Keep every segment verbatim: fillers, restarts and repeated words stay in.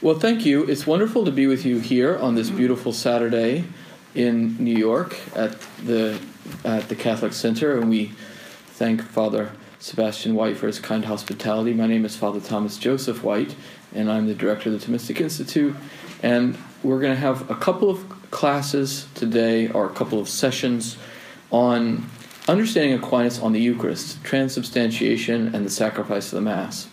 Well, thank you. It's wonderful to be with you here on this beautiful Saturday in New York at the at the Catholic Center, and we thank Father Sebastian White for his kind hospitality. My name is Father Thomas Joseph White, and I'm the director of the Thomistic Institute, and we're going to have a couple of classes today, or a couple of sessions, on understanding Aquinas on the Eucharist, transubstantiation, and the sacrifice of the Mass.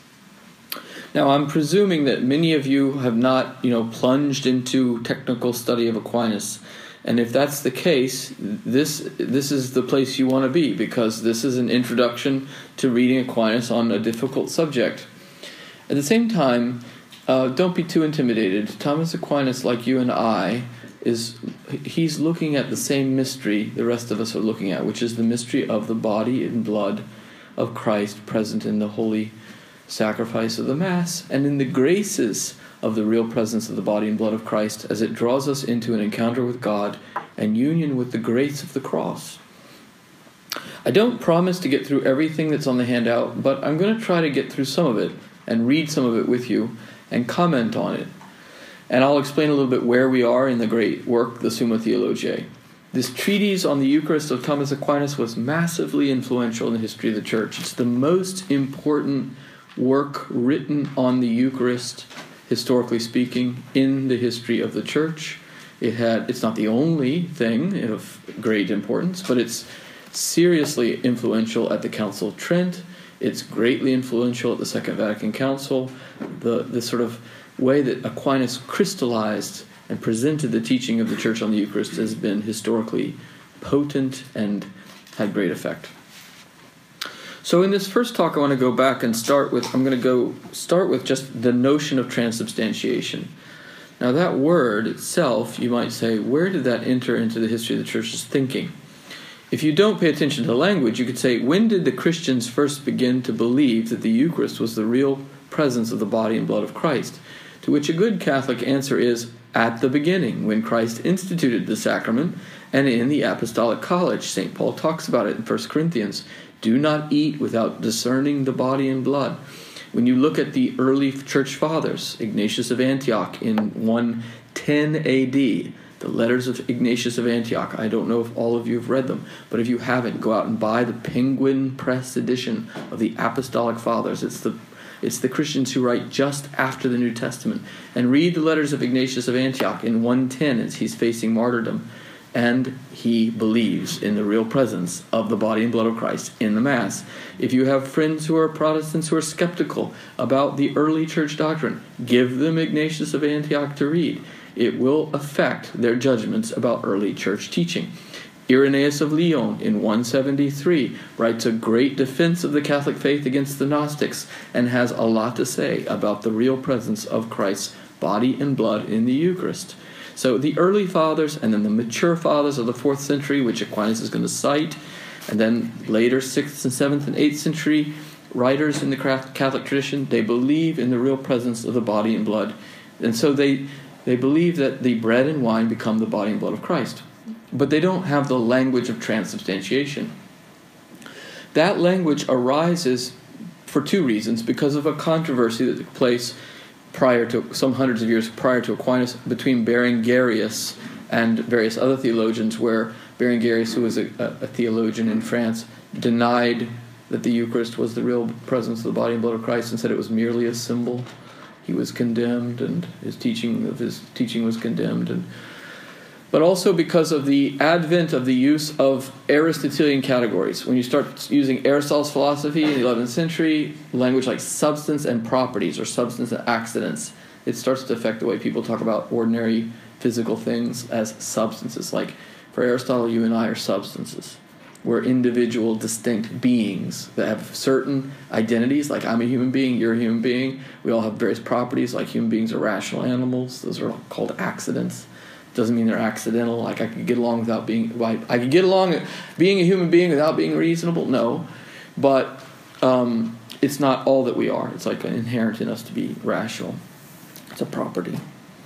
Now, I'm presuming that many of you have not, you know, plunged into technical study of Aquinas, and if that's the case, this this is the place you want to be, because this is an introduction to reading Aquinas on a difficult subject. At the same time, uh, don't be too intimidated. Thomas Aquinas, like you and I, is he's looking at the same mystery the rest of us are looking at, which is the mystery of the body and blood of Christ present in the holy sacrifice of the Mass, and in the graces of the real presence of the body and blood of Christ as it draws us into an encounter with God and union with the grace of the cross. I don't promise to get through everything that's on the handout, but I'm going to try to get through some of it and read some of it with you and comment on it. And I'll explain a little bit where we are in the great work, the Summa Theologiae. This treatise on the Eucharist of Thomas Aquinas was massively influential in the history of the Church. It's the most important work written on the Eucharist, historically speaking, in the history of the Church. It had it's not the only thing of great importance, but it's seriously influential at the Council of Trent. It's greatly influential at the Second Vatican Council. The the sort of way that Aquinas crystallized and presented the teaching of the Church on the Eucharist has been historically potent and had great effect. So in this first talk, I want to go back and start with, I'm going to go start with just the notion of transubstantiation. Now that word itself, you might say, where did that enter into the history of the Church's thinking? If you don't pay attention to the language, you could say, when did the Christians first begin to believe that the Eucharist was the real presence of the body and blood of Christ? To which a good Catholic answer is, at the beginning, when Christ instituted the sacrament, and in the Apostolic College. Saint Paul talks about it in First Corinthians. Do not eat without discerning the body and blood. When you look at the early church fathers, Ignatius of Antioch in one ten A D, the letters of Ignatius of Antioch, I don't know if all of you have read them, but if you haven't, go out and buy the Penguin Press edition of the Apostolic Fathers. It's the it's the Christians who write just after the New Testament. And read the letters of Ignatius of Antioch in one ten as he's facing martyrdom. And he believes in the real presence of the body and blood of Christ in the Mass. If you have friends who are Protestants who are skeptical about the early church doctrine, give them Ignatius of Antioch to read. It will affect their judgments about early church teaching. Irenaeus of Lyon in one seventy-three writes a great defense of the Catholic faith against the Gnostics and has a lot to say about the real presence of Christ's body and blood in the Eucharist. So the early fathers, and then the mature fathers of the fourth century, which Aquinas is going to cite, and then later sixth and seventh and eighth century writers in the Catholic tradition, they believe in the real presence of the body and blood. And so they they believe that the bread and wine become the body and blood of Christ. But they don't have the language of transubstantiation. That language arises for two reasons, because of a controversy that took place prior to some hundreds of years prior to Aquinas between Berengarius and various other theologians, where Berengarius, who was a, a theologian in France, denied that the Eucharist was the real presence of the body and blood of Christ and said it was merely a symbol. He was condemned, and his teaching of his teaching was condemned, and but also because of the advent of the use of Aristotelian categories. When you start using Aristotle's philosophy in the eleventh century, language like substance and properties, or substance and accidents, it starts to affect the way people talk about ordinary physical things as substances. Like, for Aristotle, you and I are substances. We're individual, distinct beings that have certain identities, like I'm a human being, you're a human being. We all have various properties, like human beings are rational animals. Those are called accidents. Doesn't mean they're accidental. Like I could get along without being, I could get along being a human being without being reasonable. No, but um, it's not all that we are. It's like inherent in us to be rational. It's a property.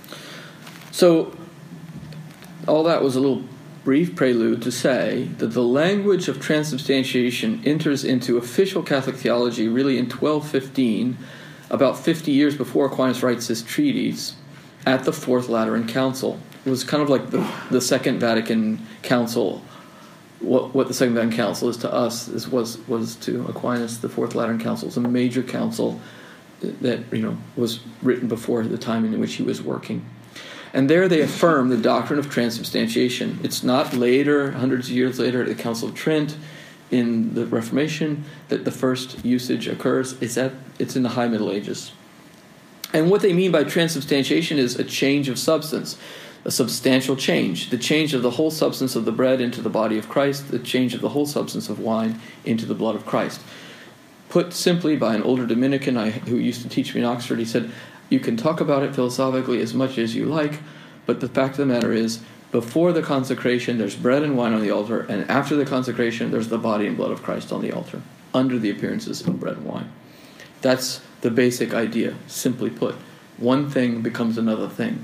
So all that was a little brief prelude to say that the language of transubstantiation enters into official Catholic theology really in twelve fifteen about fifty years before Aquinas writes his treatise, at the Fourth Lateran Council. It was kind of like the, the Second Vatican Council. What what the Second Vatican Council is to us is was was to Aquinas the Fourth Lateran Council. It's a major council that, you know, was written before the time in which he was working. And there they affirm the doctrine of transubstantiation. It's not later, hundreds of years later, at the Council of Trent, in the Reformation, that the first usage occurs. It's at it's in the High Middle Ages. And what they mean by transubstantiation is a change of substance, a substantial change, the change of the whole substance of the bread into the body of Christ, the change of the whole substance of wine into the blood of Christ. Put simply by an older Dominican I, who used to teach me in Oxford, he said, you can talk about it philosophically as much as you like, but the fact of the matter is, before the consecration, there's bread and wine on the altar, and after the consecration, there's the body and blood of Christ on the altar, under the appearances of bread and wine. That's the basic idea, simply put. One thing becomes another thing.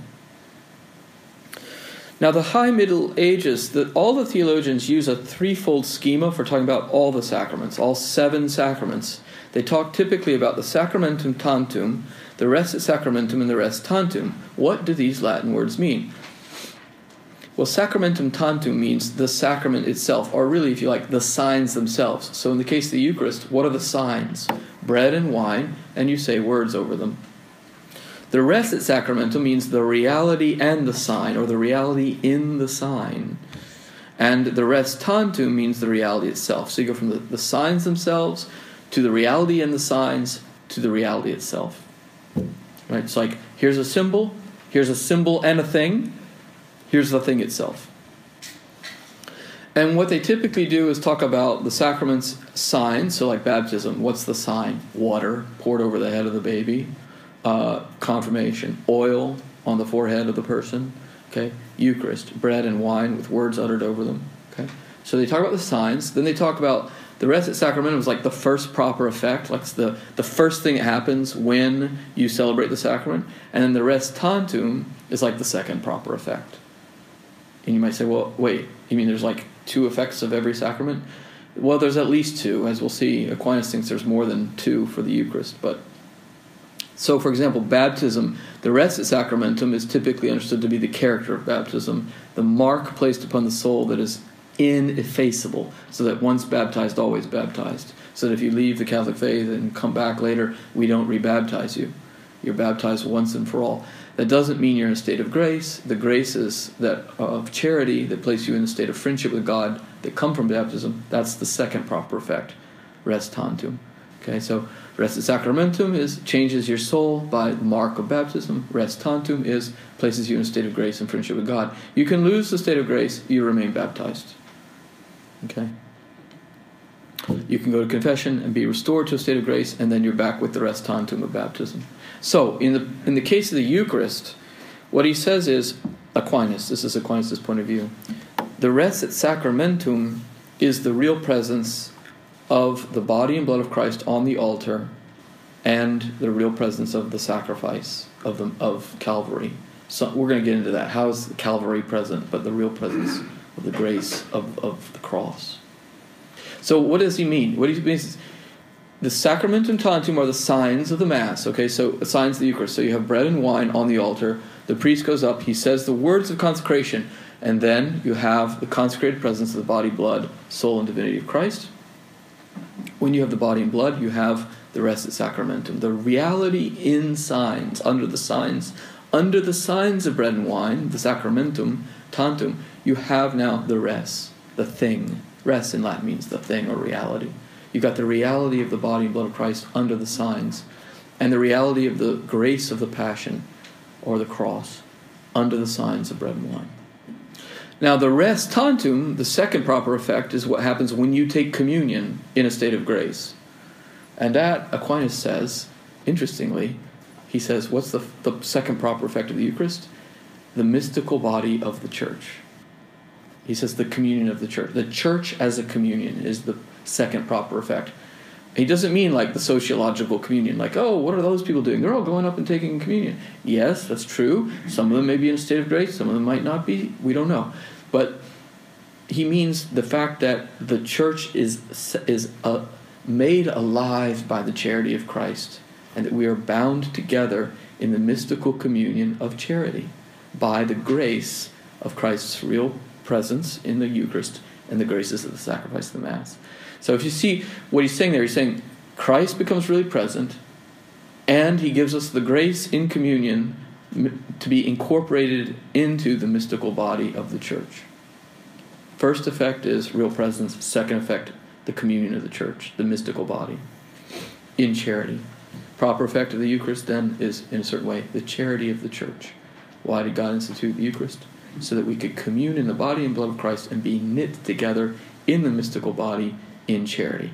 Now, the High Middle Ages, the, all the theologians use a threefold schema for talking about all the sacraments, all seven sacraments. They talk typically about the sacramentum tantum, the res et sacramentum, and the res tantum. What do these Latin words mean? Well, sacramentum tantum means the sacrament itself, or really, if you like, the signs themselves. So in the case of the Eucharist, what are the signs? Bread and wine, and you say words over them. The res et sacramentum means the reality and the sign, or the reality in the sign. And the res tantum means the reality itself. So you go from the, the signs themselves to the reality and the signs to the reality itself. Right? It's like, here's a symbol, here's a symbol and a thing, here's the thing itself. And what they typically do is talk about the sacrament's signs, so like baptism. What's the sign? Water poured over the head of the baby. Uh, confirmation, oil on the forehead of the person. Okay, Eucharist, bread and wine with words uttered over them. Okay, so they talk about the signs. Then they talk about the res et sacramentum is like the first proper effect, like the the first thing that happens when you celebrate the sacrament, and then the res tantum is like the second proper effect. And you might say, well, wait, you mean there's like two effects of every sacrament? Well, there's at least two, as we'll see. Aquinas thinks there's more than two for the Eucharist, but. So, for example, baptism, the res et sacramentum is typically understood to be the character of baptism, the mark placed upon the soul that is ineffaceable, so that once baptized, always baptized. So that if you leave the Catholic faith and come back later, we don't rebaptize you. You're baptized once and for all. That doesn't mean you're in a state of grace. The graces that of charity that place you in a state of friendship with God that come from baptism, that's the second proper effect, res tantum. Okay, so res et sacramentum is changes your soul by the mark of baptism. Res tantum is places you in a state of grace and friendship with God. You can lose the state of grace, you remain baptized. Okay? You can go to confession and be restored to a state of grace, and then you're back with the res tantum of baptism. So, in the in the case of the Eucharist, what he says is, Aquinas, this is Aquinas' point of view, the res et sacramentum is the real presence of the body and blood of Christ on the altar, and the real presence of the sacrifice of the of Calvary. So we're going to get into that. How is Calvary present, but the real presence of the grace of, of the cross? So what does he mean? What he means is the sacramentum tantum are the signs of the Mass. Okay, so the signs of the Eucharist. So you have bread and wine on the altar. The priest goes up. He says the words of consecration, and then you have the consecrated presence of the body, blood, soul, and divinity of Christ. When you have the body and blood, you have the res et sacramentum, the reality in signs, under the signs, under the signs of bread and wine, the sacramentum, tantum, you have now the res, the thing. Res in Latin means the thing or reality. You've got the reality of the body and blood of Christ under the signs, and the reality of the grace of the passion or the cross under the signs of bread and wine. Now, the res tantum, the second proper effect, is what happens when you take communion in a state of grace. And that, Aquinas says, interestingly, he says, what's the, the second proper effect of the Eucharist? The mystical body of the church. He says the communion of the church. The church as a communion is the second proper effect. He doesn't mean like the sociological communion, like, oh, what are those people doing? They're all going up and taking communion. Yes, that's true. Some of them may be in a state of grace. Some of them might not be. We don't know. But he means the fact that the church is is uh, made alive by the charity of Christ and that we are bound together in the mystical communion of charity by the grace of Christ's real presence in the Eucharist and the graces of the sacrifice of the Mass. So if you see what he's saying there, he's saying Christ becomes really present, and he gives us the grace in communion to be incorporated into the mystical body of the church. First effect is real presence. Second effect, the communion of the church, the mystical body, in charity. Proper effect of the Eucharist, then, is, in a certain way, the charity of the church. Why did God institute the Eucharist? So that we could commune in the body and blood of Christ and be knit together in the mystical body in charity.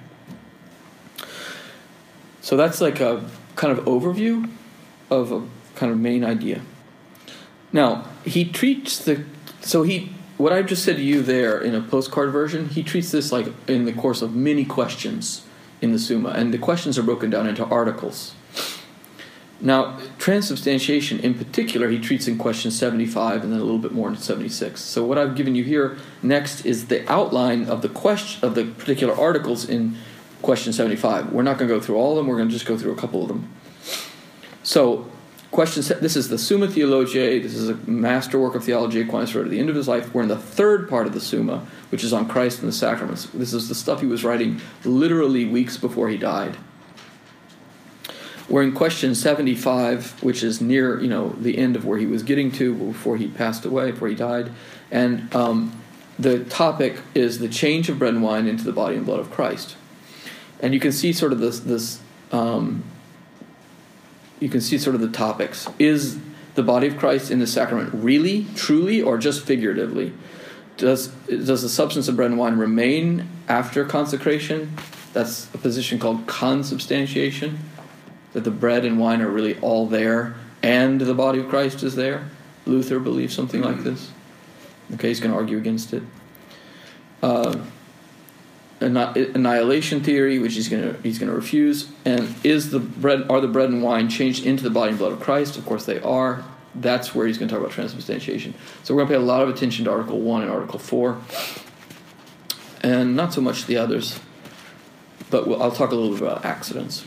So that's like a kind of overview of a kind of main idea. Now, he treats the... So he... What I just said to you there in a postcard version, he treats this like in the course of many questions in the Summa, and the questions are broken down into articles. Now, transubstantiation in particular, he treats in question seventy-five and then a little bit more in seventy-six. So what I've given you here next is the outline of the question of the particular articles in question seventy-five. We're not going to go through all of them. We're going to just go through a couple of them. So, question. This is the Summa Theologiae. This is a masterwork of theology Aquinas wrote at the end of his life. We're in the third part of the Summa, which is on Christ and the sacraments. This is the stuff he was writing literally weeks before he died. We're in question seventy-five, which is near, you know, the end of where he was getting to before he passed away, before he died. And um, the topic is the change of bread and wine into the body and blood of Christ. And you can see sort of this, this um, you can see sort of the topics. Is the body of Christ in the sacrament really, truly, or just figuratively? Does, does the substance of bread and wine remain after consecration? That's a position called consubstantiation, that the bread and wine are really all there and the body of Christ is there. Luther believes something like this. Okay, he's going to argue against it. Uh, annihilation theory, which he's going to he's going to refuse. And is the bread are the bread and wine changed into the body and blood of Christ? Of course they are. That's where he's going to talk about transubstantiation. So we're going to pay a lot of attention to Article One and Article Four, and not so much the others. But we'll, I'll talk a little bit about accidents.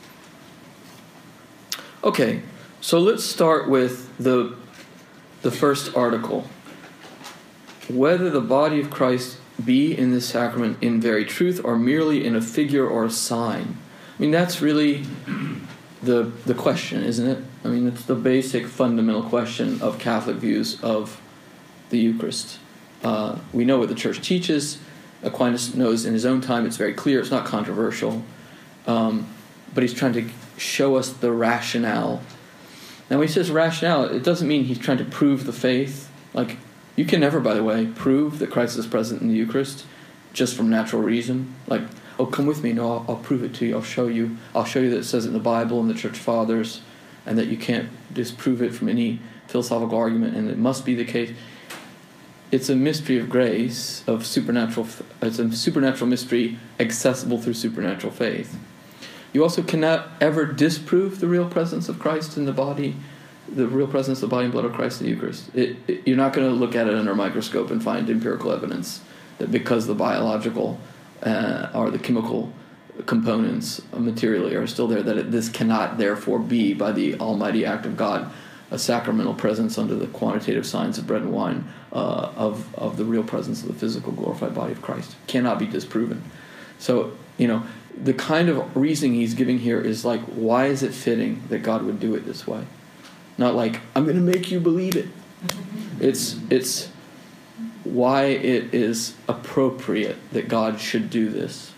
Okay, so let's start with the the first article. Whether the body of Christ be in this sacrament in very truth or merely in a figure or a sign. I mean, that's really the the question, isn't it? I mean, it's the basic fundamental question of Catholic views of the Eucharist. Uh, we know what the Church teaches. Aquinas knows in his own time it's very clear. It's not controversial. Um, but he's trying to show us the rationale. Now, when he says rationale, it doesn't mean he's trying to prove the faith. Like, you can never, by the way, prove that Christ is present in the Eucharist just from natural reason. Like, oh, come with me. No, I'll, I'll prove it to you. I'll show you. I'll show you that it says it in the Bible and the Church Fathers, and that you can't disprove it from any philosophical argument, and it must be the case. It's a mystery of grace, of supernatural. It's a supernatural mystery accessible through supernatural faith. You also cannot ever disprove the real presence of Christ in the body, the real presence of the body and blood of Christ in the Eucharist. It, it, you're not going to look at it under a microscope and find empirical evidence that because the biological uh, or the chemical components materially are still there, that it, this cannot therefore be, by the almighty act of God, a sacramental presence under the quantitative signs of bread and wine uh, of, of the real presence of the physical glorified body of Christ. Cannot be disproven. So, you know, the kind of reasoning he's giving here is like, why is it fitting that God would do it this way? Not like, I'm going to make you believe it. It's it's why it is appropriate that God should do this.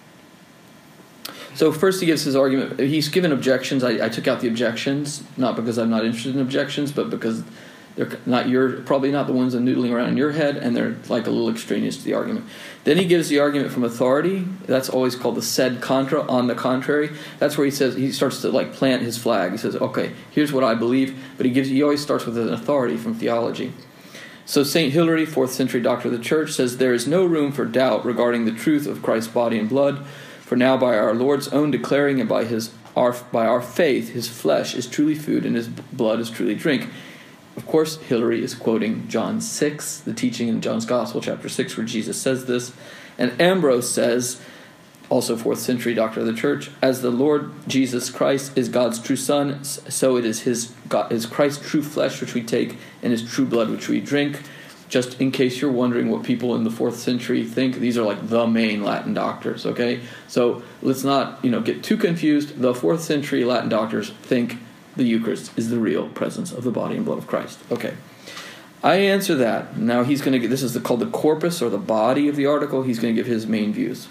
So first he gives his argument. He's given objections. I, I took out the objections, not because I'm not interested in objections, but because they're not your probably not the ones that are noodling around in your head, and they're like a little extraneous to the argument. Then he gives the argument from authority. That's always called the sed contra, on the contrary. That's where he says he starts to like plant his flag. He says, okay, here's what I believe, but he gives he always starts with an authority from theology. So Saint Hilary, fourth century doctor of the Church, says there is no room for doubt regarding the truth of Christ's body and blood, for now by our Lord's own declaring and by his our by our faith, his flesh is truly food and his blood is truly drink. Of course, Hilary is quoting John six, the teaching in John's Gospel, chapter six, where Jesus says this. And Ambrose says, also fourth century doctrine of the church. As the Lord Jesus Christ is God's true Son, so it is his, God, is Christ's true flesh which we take and his true blood which we drink. Just in case you're wondering what people in the fourth century think, these are like the main Latin doctors, okay? So let's not, you know, get too confused. The fourth century Latin doctors think the Eucharist is the real presence of the body and blood of Christ. Okay. I answer that. Now he's going to get, this is the, called the corpus or the body of the article. He's going to give his main views.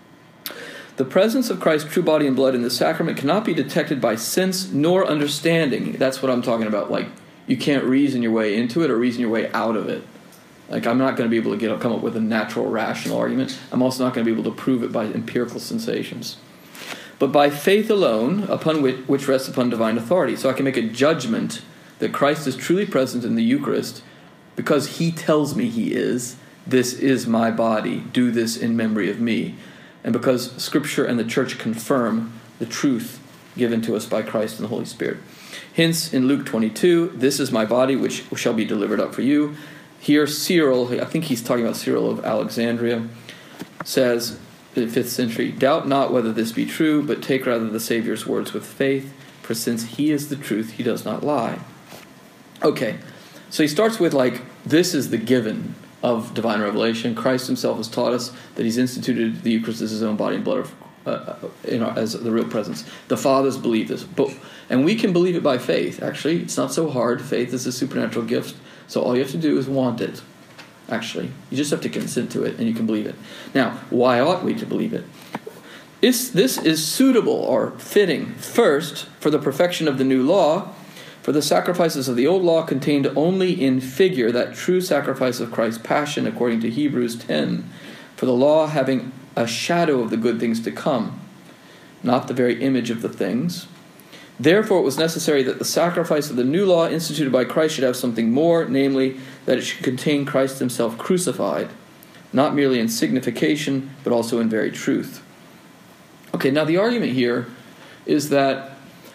The presence of Christ's true body and blood in the sacrament cannot be detected by sense nor understanding. That's what I'm talking about. Like, you can't reason your way into it or reason your way out of it. Like, I'm not going to be able to get come up with a natural, rational argument. I'm also not going to be able to prove it by empirical sensations. But by faith alone, upon which, which rests upon divine authority. So I can make a judgment that Christ is truly present in the Eucharist because he tells me he is. This is my body. Do this in memory of me. And because Scripture and the Church confirm the truth given to us by Christ and the Holy Spirit. Hence, in Luke twenty-two, this is my body which shall be delivered up for you. Here, Cyril, I think he's talking about Cyril of Alexandria, says, in the fifth century, doubt not whether this be true, but take rather the Savior's words with faith, for since he is the truth, he does not lie. Okay, so he starts with, like, this is the given of divine revelation. Christ himself has taught us that he's instituted the Eucharist as his own body and blood of, uh, in our, as the real presence. The fathers believe this, but, and we can believe it by faith, actually. It's not so hard. Faith is a supernatural gift. So all you have to do is want it, actually. You just have to consent to it, and you can believe it. Now, why ought we to believe it? It's, this is suitable or fitting, first, for the perfection of the new law, for the sacrifices of the old law contained only in figure that true sacrifice of Christ's passion, according to Hebrews ten, for the law having a shadow of the good things to come, not the very image of the things. Therefore, it was necessary that the sacrifice of the new law instituted by Christ should have something more, namely, that it should contain Christ himself crucified, not merely in signification, but also in very truth. Okay, now the argument here is that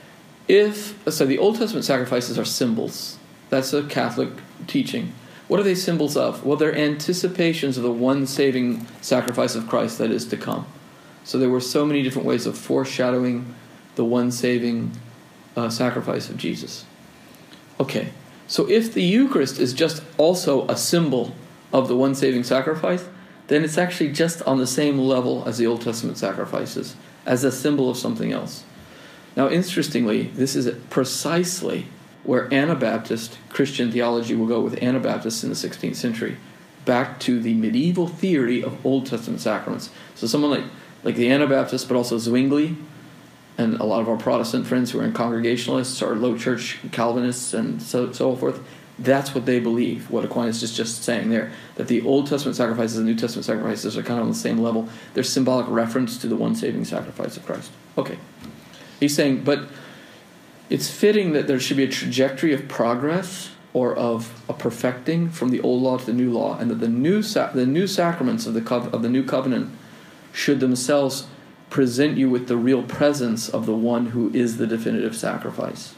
if, so the Old Testament sacrifices are symbols. That's a Catholic teaching. What are they symbols of? Well, they're anticipations of the one saving sacrifice of Christ that is to come. So there were so many different ways of foreshadowing the one saving uh, sacrifice of Jesus. Okay, so if the Eucharist is just also a symbol of the one saving sacrifice, then it's actually just on the same level as the Old Testament sacrifices, as a symbol of something else. Now, interestingly, this is precisely where Anabaptist Christian theology will go with Anabaptists in the sixteenth century, back to the medieval theory of Old Testament sacraments. So someone like, like the Anabaptists, but also Zwingli, and a lot of our Protestant friends who are in Congregationalists or low church Calvinists and so, so forth, that's what they believe, what Aquinas is just saying there, that the Old Testament sacrifices and New Testament sacrifices are kind of on the same level. They're symbolic reference to the one saving sacrifice of Christ. Okay. He's saying, but it's fitting that there should be a trajectory of progress or of a perfecting from the old law to the new law, and that the new sa- the new sacraments of the co- of the new covenant should themselves present you with the real presence of the one who is the definitive sacrifice.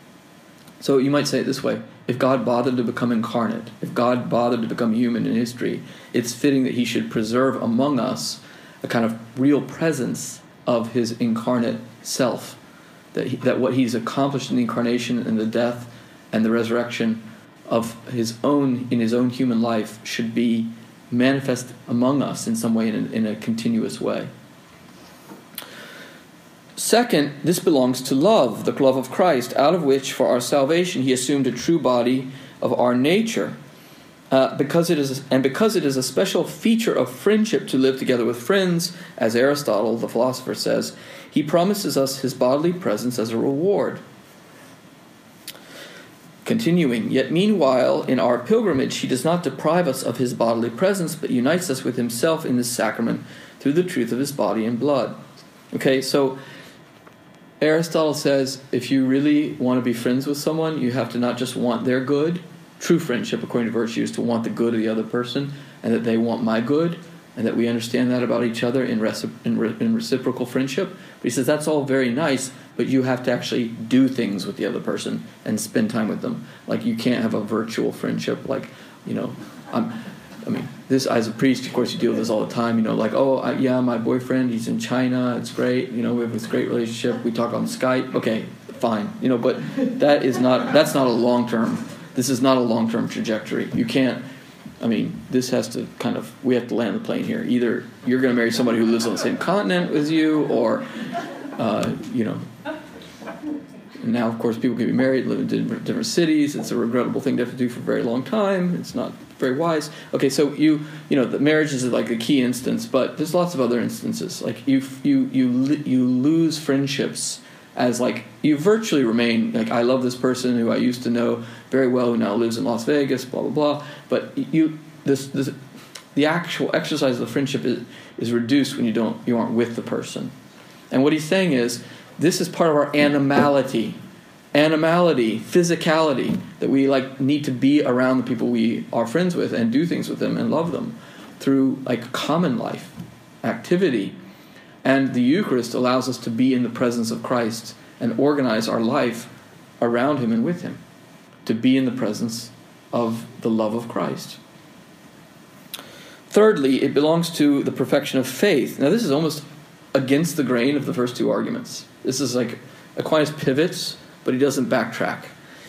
So you might say it this way: if God bothered to become incarnate, if God bothered to become human in history, it's fitting that he should preserve among us a kind of real presence of his incarnate self, that he, that what he's accomplished in the incarnation and the death and the resurrection of his own in his own human life should be manifest among us in some way, in a, in a continuous way. Second, this belongs to love, the love of Christ, out of which, for our salvation, he assumed a true body of our nature. Uh, because it is, and because it is a special feature of friendship to live together with friends, as Aristotle, the philosopher, says, he promises us his bodily presence as a reward. Continuing, yet meanwhile, in our pilgrimage, he does not deprive us of his bodily presence, but unites us with himself in this sacrament through the truth of his body and blood. Okay, so Aristotle says if you really want to be friends with someone, you have to not just want their good. True friendship, according to virtue, is to want the good of the other person, and that they want my good, and that we understand that about each other in, recip- in, re- in reciprocal friendship. But he says that's all very nice, but you have to actually do things with the other person and spend time with them. Like, you can't have a virtual friendship. Like, you know, I'm, I mean, this as a priest, of course, you deal with this all the time. You know, like, oh, I, yeah, my boyfriend, he's in China. It's great. You know, we have this great relationship. We talk on Skype. Okay, fine. You know, but that is not that's not a long term. This is not a long term trajectory. You can't. I mean, this has to kind of we have to land the plane here. Either you're going to marry somebody who lives on the same continent as you, or uh, you know. Now, of course, people can be married, live in different, different cities. It's a regrettable thing to have to do for a very long time. It's not very wise. Okay, so you you know the marriage is like a key instance, but there's lots of other instances. Like you you you you lose friendships as like you virtually remain like I love this person who I used to know very well who now lives in Las Vegas, blah blah blah. But you this this the actual exercise of the friendship is is reduced when you don't you aren't with the person. And what he's saying is, this is part of our animality, animality, physicality, that we like need to be around the people we are friends with and do things with them and love them through like common life, activity. And the Eucharist allows us to be in the presence of Christ and organize our life around him and with him, to be in the presence of the love of Christ. Thirdly, it belongs to the perfection of faith. Now this is almost against the grain of the first two arguments. This is like Aquinas pivots, but he doesn't backtrack.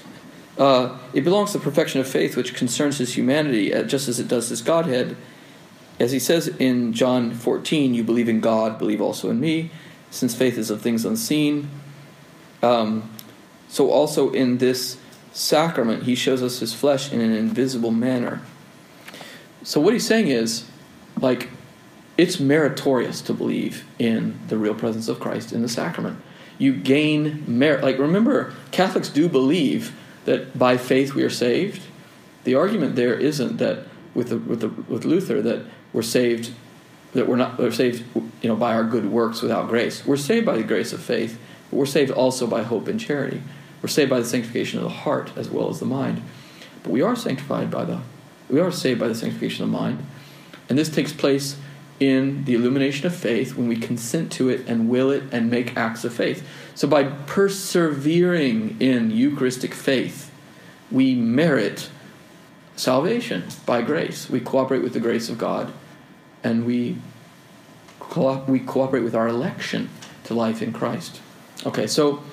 Uh, it belongs to the perfection of faith, which concerns his humanity, just as it does his Godhead. As he says in John fourteen, you believe in God, believe also in me, since faith is of things unseen. Um, so also in this sacrament, he shows us his flesh in an invisible manner. So what he's saying is, like, it's meritorious to believe in the real presence of Christ in the sacrament. You gain merit. Like, remember, Catholics do believe that by faith we are saved. The argument there isn't that with the, with the, with Luther that we're saved, that we're not we're saved, you know, by our good works without grace. We're saved by the grace of faith, but we're saved also by hope and charity. We're saved by the sanctification of the heart as well as the mind. But we are sanctified by the, we are saved by the sanctification of the mind, and this takes place in the illumination of faith when we consent to it and will it and make acts of faith. So by persevering in Eucharistic faith, we merit salvation by grace. We cooperate with the grace of God, and we co- we cooperate with our election to life in Christ. Okay, so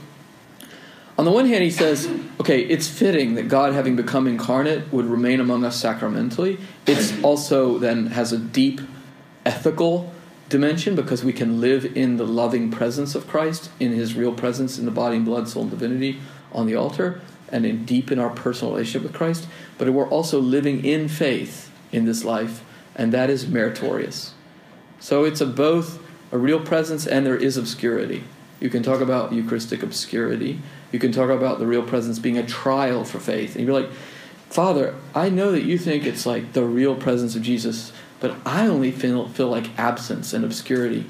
on the one hand he says, okay, it's fitting that God, having become incarnate, would remain among us sacramentally. It's also then has a deep ethical dimension, because we can live in the loving presence of Christ, in his real presence in the body and blood, soul and divinity on the altar, and in deepen our personal relationship with Christ. But we're also living in faith in this life, and that is meritorious. So it's a both a real presence and there is obscurity. You can talk about Eucharistic obscurity. You can talk about the real presence being a trial for faith. And you're like, Father, I know that you think it's like the real presence of Jesus, but I only feel feel like absence and obscurity.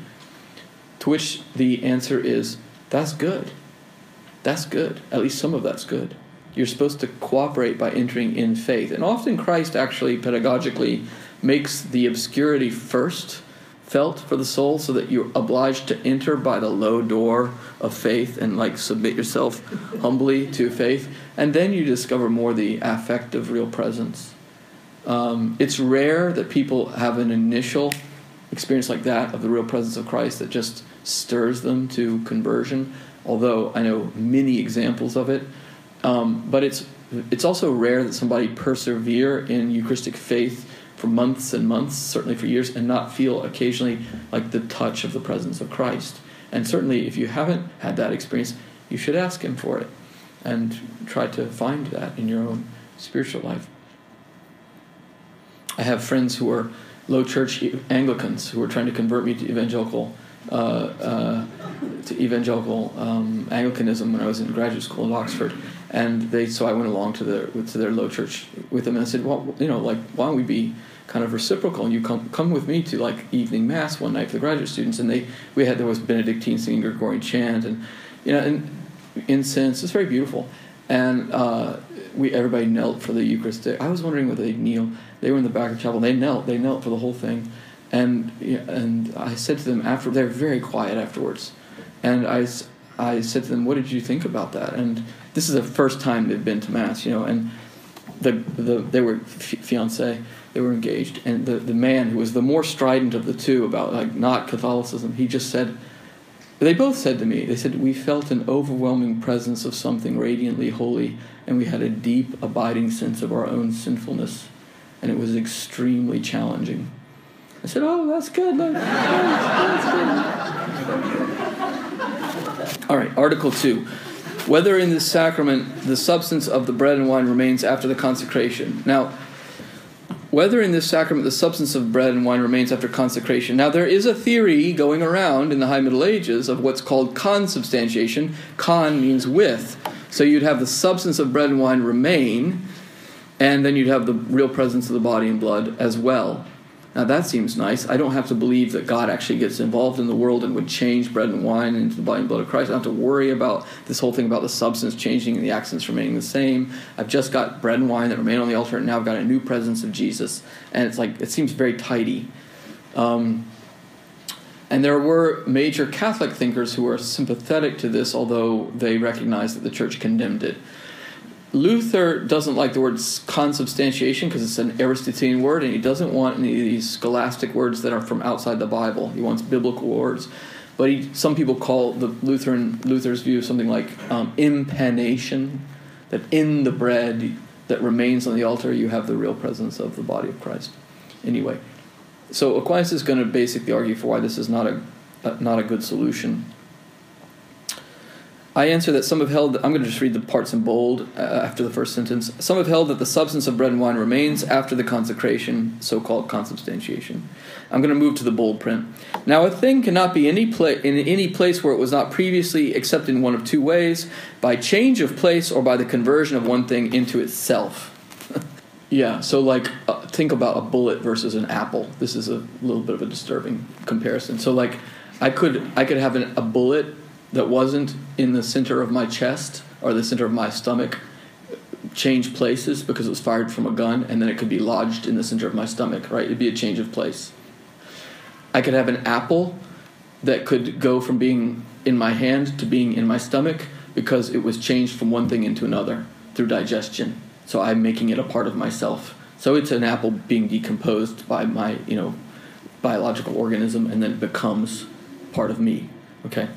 To which the answer is, that's good. That's good. At least some of that's good. You're supposed to cooperate by entering in faith. And often Christ actually pedagogically makes the obscurity first felt for the soul, so that you're obliged to enter by the low door of faith and like submit yourself humbly to faith. And then you discover more the affective real presence. Um, it's rare that people have an initial experience like that of the real presence of Christ that just stirs them to conversion, although I know many examples of it. Um, but it's it's also rare that somebody persevere in Eucharistic faith for months and months, certainly for years, and not feel occasionally like the touch of the presence of Christ. And certainly if you haven't had that experience, you should ask him for it and try to find that in your own spiritual life. I have friends who are low church Anglicans who are trying to convert me to evangelical uh, uh, to evangelical um, Anglicanism when I was in graduate school in Oxford, and they so I went along to their to their low church with them, and I said, well, you know, like, why don't we be kind of reciprocal, and you come come with me to like evening mass one night for the graduate students, and they we had there was Benedictine singing Gregorian chant, and you know, and incense. It's very beautiful, and uh, we everybody knelt for the Eucharist. I was wondering whether they'd kneel. They were in the back of the chapel. They knelt. They knelt for the whole thing, and and I said to them after, they're very quiet afterwards, and I, I said to them, what did you think about that? And this is the first time they've been to mass, you know, and the the they were f- fiancé, they were engaged, and the, the man who was the more strident of the two about like not Catholicism, he just said, they both said to me, they said, we felt an overwhelming presence of something radiantly holy, and we had a deep, abiding sense of our own sinfulness, and it was extremely challenging. I said, oh, that's good. That's, that's good. All right, Article two. Whether in this sacrament the substance of the bread and wine remains after the consecration. Now, whether in this sacrament the substance of bread and wine remains after consecration. Now, there is a theory going around in the High Middle Ages of what's called consubstantiation. Con means with. So you'd have the substance of bread and wine remain, and then you'd have the real presence of the body and blood as well. Now, that seems nice. I don't have to believe that God actually gets involved in the world and would change bread and wine into the body and blood of Christ. I don't have to worry about this whole thing about the substance changing and the accents remaining the same. I've just got bread and wine that remain on the altar, and now I've got a new presence of Jesus. And it's like, it seems very tidy. Um, and there were major Catholic thinkers who were sympathetic to this, although they recognized that the Church condemned it. Luther doesn't like the word consubstantiation because it's an Aristotelian word, and he doesn't want any of these scholastic words that are from outside the Bible. He wants biblical words. But he, some people call the Lutheran Luther's view something like um, impanation, that in the bread that remains on the altar you have the real presence of the body of Christ. Anyway, so Aquinas is going to basically argue for why this is not a, a not a good solution. I answer that some have held, I'm going to just read the parts in bold uh, after the first sentence. Some have held that the substance of bread and wine remains after the consecration, so-called consubstantiation. I'm going to move to the bold print. Now, a thing cannot be any pla- in any place where it was not previously, except in one of two ways, by change of place or by the conversion of one thing into itself. Yeah, so like, uh, think about a bullet versus an apple. This is a little bit of a disturbing comparison. So like, I could I could have an, a bullet that wasn't in the center of my chest or the center of my stomach change places because it was fired from a gun, and then it could be lodged in the center of my stomach, right? It'd be a change of place. I could have an apple that could go from being in my hand to being in my stomach because it was changed from one thing into another through digestion. So I'm making it a part of myself. So it's an apple being decomposed by my, you know, biological organism, and then it becomes part of me, okay?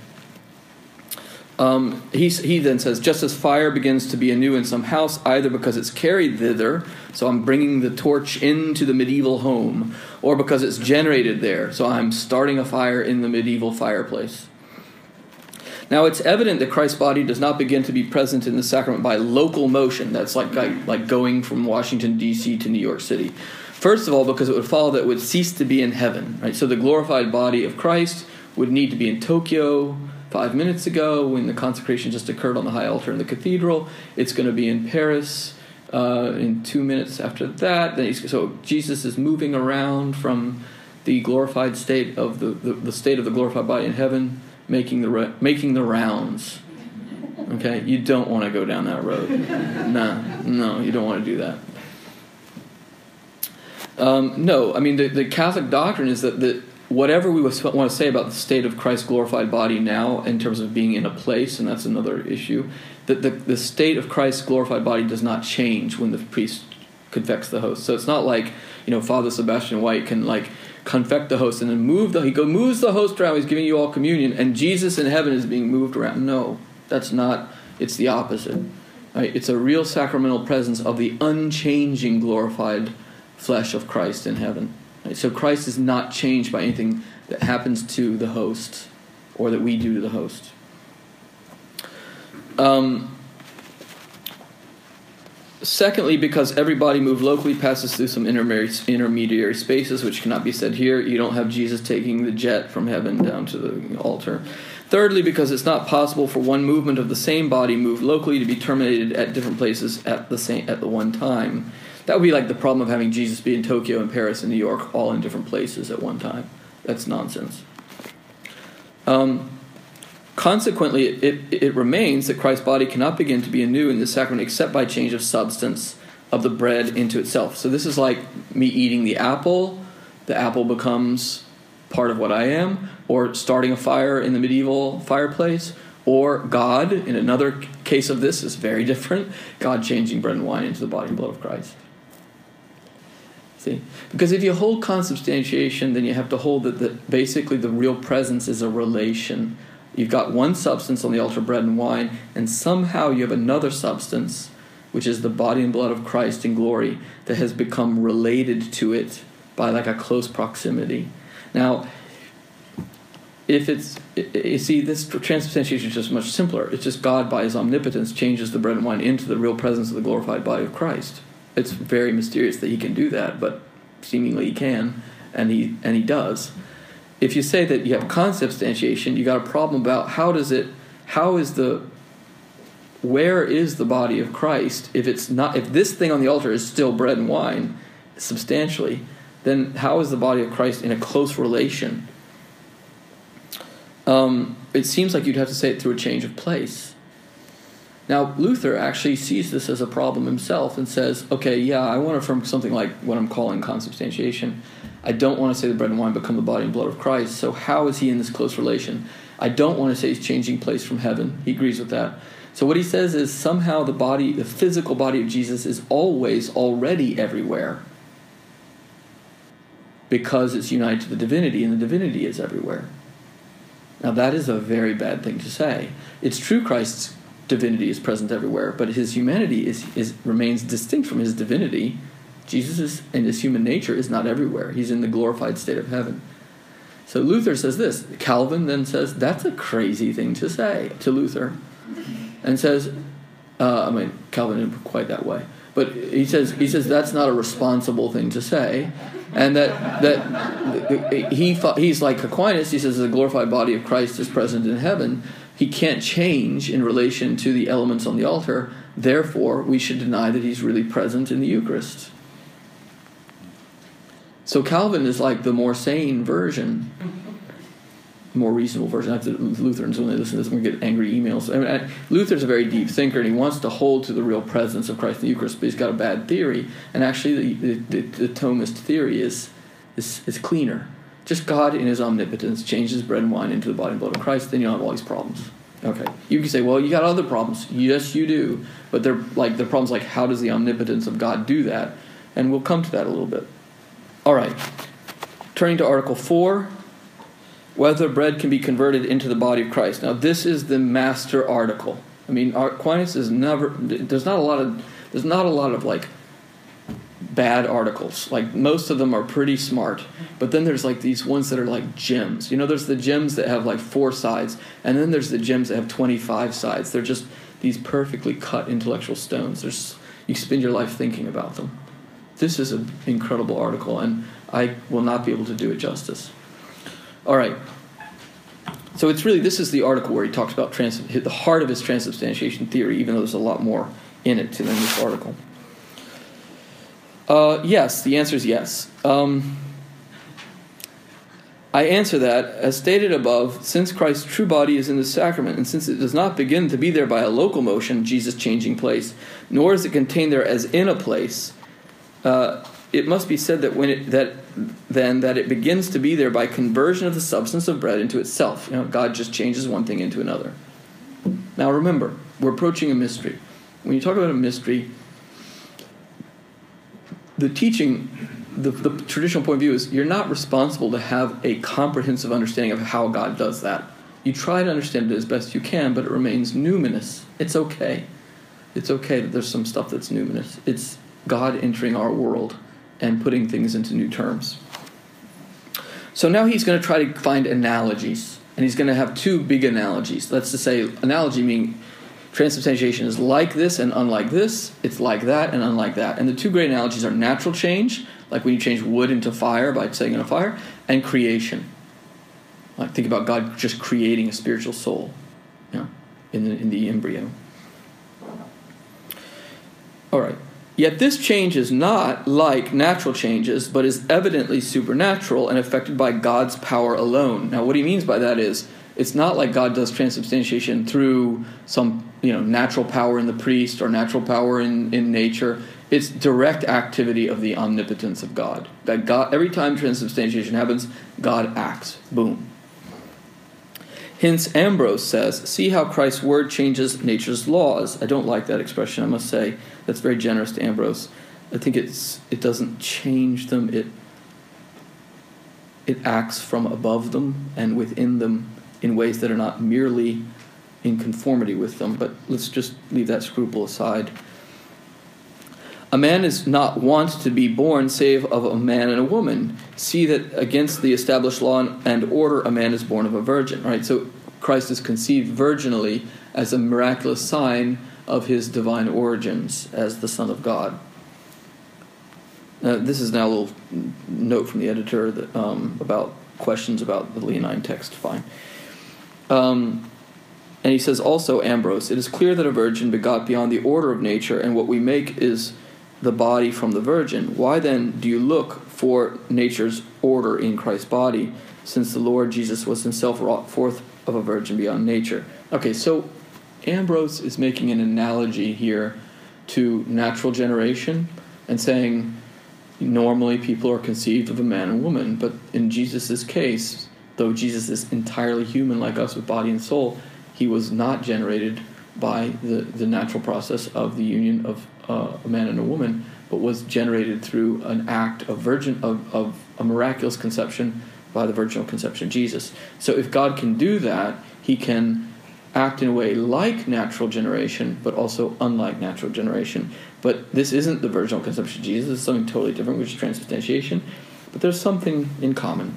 Um, he, he then says, just as fire begins to be anew in some house, either because it's carried thither, so I'm bringing the torch into the medieval home, or because it's generated there, so I'm starting a fire in the medieval fireplace. Now, it's evident that Christ's body does not begin to be present in the sacrament by local motion. That's like, like, like going from Washington, D C to New York City. First of all, because it would follow that it would cease to be in heaven, right? So the glorified body of Christ would need to be in Tokyo five minutes ago when the consecration just occurred on the high altar in the cathedral. It's going to be in Paris uh, in two minutes after that. Then he's, so Jesus is moving around from the glorified state of the, the, the state of the glorified body in heaven, making the making the rounds. Okay, you don't want to go down that road. no, no, you don't want to do that. Um, no, I mean the, the Catholic doctrine is that the whatever we want to say about the state of Christ's glorified body now in terms of being in a place, and that's another issue, that the, the state of Christ's glorified body does not change when the priest confects the host. So it's not like, you know, Father Sebastian White can like confect the host and then move the, he go moves the host around, he's giving you all communion, and Jesus in heaven is being moved around. No, that's not, it's the opposite. Right? It's a real sacramental presence of the unchanging glorified flesh of Christ in heaven. Right? So Christ is not changed by anything that happens to the host or that we do to the host. Um, secondly, because every body moved locally passes through some intermediary spaces, which cannot be said here. You don't have Jesus taking the jet from heaven down to the altar. Thirdly, because it's not possible for one movement of the same body moved locally to be terminated at different places at the same at the one time. That would be like the problem of having Jesus be in Tokyo and Paris and New York all in different places at one time. That's nonsense. Um, consequently, it, it, it remains that Christ's body cannot begin to be anew in this sacrament except by change of substance of the bread into itself. So this is like me eating the apple. The apple becomes part of what I am, or starting a fire in the medieval fireplace, Or God, in another case of this, is very different. God changing bread and wine into the body and blood of Christ. See? Because if you hold consubstantiation, then you have to hold that the, basically the real presence is a relation. You've got one substance on the altar, bread and wine, and somehow you have another substance, which is the body and blood of Christ in glory, that has become related to it by like a close proximity. Now, if it's, you see, this transubstantiation is just much simpler. It's just God, by his omnipotence, changes the bread and wine into the real presence of the glorified body of Christ. It's very mysterious that he can do that, but seemingly he can, and he and he does. If you say that you have consubstantiation, you got a problem about how does it, how is the, where is the body of Christ? If it's not, if this thing on the altar is still bread and wine, substantially, then how is the body of Christ in a close relation? Um, it seems like you'd have to say it through a change of place. Now, Luther actually sees this as a problem himself and says, okay, yeah, I want to affirm something like what I'm calling consubstantiation. I don't want to say the bread and wine become the body and blood of Christ, so how is he in this close relation? I don't want to say he's changing place from heaven. He agrees with that. So what he says is somehow the body, the physical body of Jesus is always already everywhere because it's united to the divinity, and the divinity is everywhere. Now, that is a very bad thing to say. It's true Christ's divinity is present everywhere, but his humanity is, is remains distinct from his divinity. Jesus is, and his human nature is not everywhere. He's in the glorified state of heaven. So Luther says this. Calvin then says, that's a crazy thing to say to Luther. And says, uh, I mean, Calvin didn't put quite that way. But he says he says that's not a responsible thing to say, and that that he he's like Aquinas. He says the glorified body of Christ is present in heaven. He can't change in relation to the elements on the altar. Therefore, we should deny that he's really present in the Eucharist. So Calvin is like the more sane version, more reasonable version. After Lutherans, when they listen to this, we're going to get angry emails. I mean, I, Luther's a very deep thinker, and he wants to hold to the real presence of Christ in the Eucharist, but he's got a bad theory. And actually, the, the, the Thomist theory is, is is cleaner. Just God in his omnipotence changes bread and wine into the body and blood of Christ, then you don't have all these problems. Okay. You can say, well, you got other problems. Yes, you do. But they're like the problems like, how does the omnipotence of God do that? And we'll come to that a little bit. All right. Turning to Article four. Whether bread can be converted into the body of Christ. Now, this is the master article. I mean, Aquinas is never. There's not a lot of. There's not a lot of like bad articles. Like most of them are pretty smart, but then there's like these ones that are like gems. You know, there's the gems that have like four sides, and then there's the gems that have twenty-five sides. They're just these perfectly cut intellectual stones. There's you spend your life thinking about them. This is an incredible article, and I will not be able to do it justice. All right. So it's really, this is the article where he talks about trans, the heart of his transubstantiation theory, even though there's a lot more in it than in this article. Uh, yes, the answer is yes. Um, I answer that, as stated above, since Christ's true body is in the sacrament, and since it does not begin to be there by a local motion, Jesus changing place, nor is it contained there as in a place, uh, it must be said that when it, that then that it begins to be there by conversion of the substance of bread into itself. You know, God just changes one thing into another. Now remember, we're approaching a mystery. When you talk about a mystery, the teaching, the, the traditional point of view is you're not responsible to have a comprehensive understanding of how God does that. You try to understand it as best you can, but it remains numinous. It's okay. It's okay that there's some stuff that's numinous. It's God entering our world and putting things into new terms. So now he's going to try to find analogies, and he's going to have two big analogies. That's to say, analogy meaning transubstantiation is like this and unlike this, it's like that and unlike that. And the two great analogies are natural change, like when you change wood into fire by setting it on fire, and creation. Like think about God just creating a spiritual soul, you know, in the in the embryo. All right. Yet this change is not like natural changes, but is evidently supernatural and affected by God's power alone. Now, what he means by that is, it's not like God does transubstantiation through some, you know, natural power in the priest or natural power in, in nature. It's direct activity of the omnipotence of God. That God, every time transubstantiation happens, God acts. Boom. Hence, Ambrose says, see how Christ's word changes nature's laws. I don't like that expression, I must say. That's very generous to Ambrose. I think it's it doesn't change them. It it acts from above them and within them in ways that are not merely in conformity with them. But let's just leave that scruple aside. A man is not wont to be born save of a man and a woman. See that against the established law and order, a man is born of a virgin. Right? So Christ is conceived virginally as a miraculous sign of his divine origins as the Son of God. Uh, this is now a little note from the editor that, um, about questions about the Leonine text. Fine. Um, and he says also, Ambrose, it is clear that a virgin begot beyond the order of nature, and what we make is the body from the virgin. Why then do you look for nature's order in Christ's body, since the Lord Jesus was himself wrought forth of a virgin beyond nature? Okay, so Ambrose is making an analogy here to natural generation and saying normally people are conceived of a man and woman, but in Jesus' case, though Jesus is entirely human like us with body and soul, he was not generated by the, the natural process of the union of uh, a man and a woman, but was generated through an act of virgin of, of a miraculous conception by the virginal conception of Jesus. So if God can do that, he can act in a way like natural generation, but also unlike natural generation. But this isn't the virginal conception of Jesus. It's something totally different, which is transubstantiation. But there's something in common.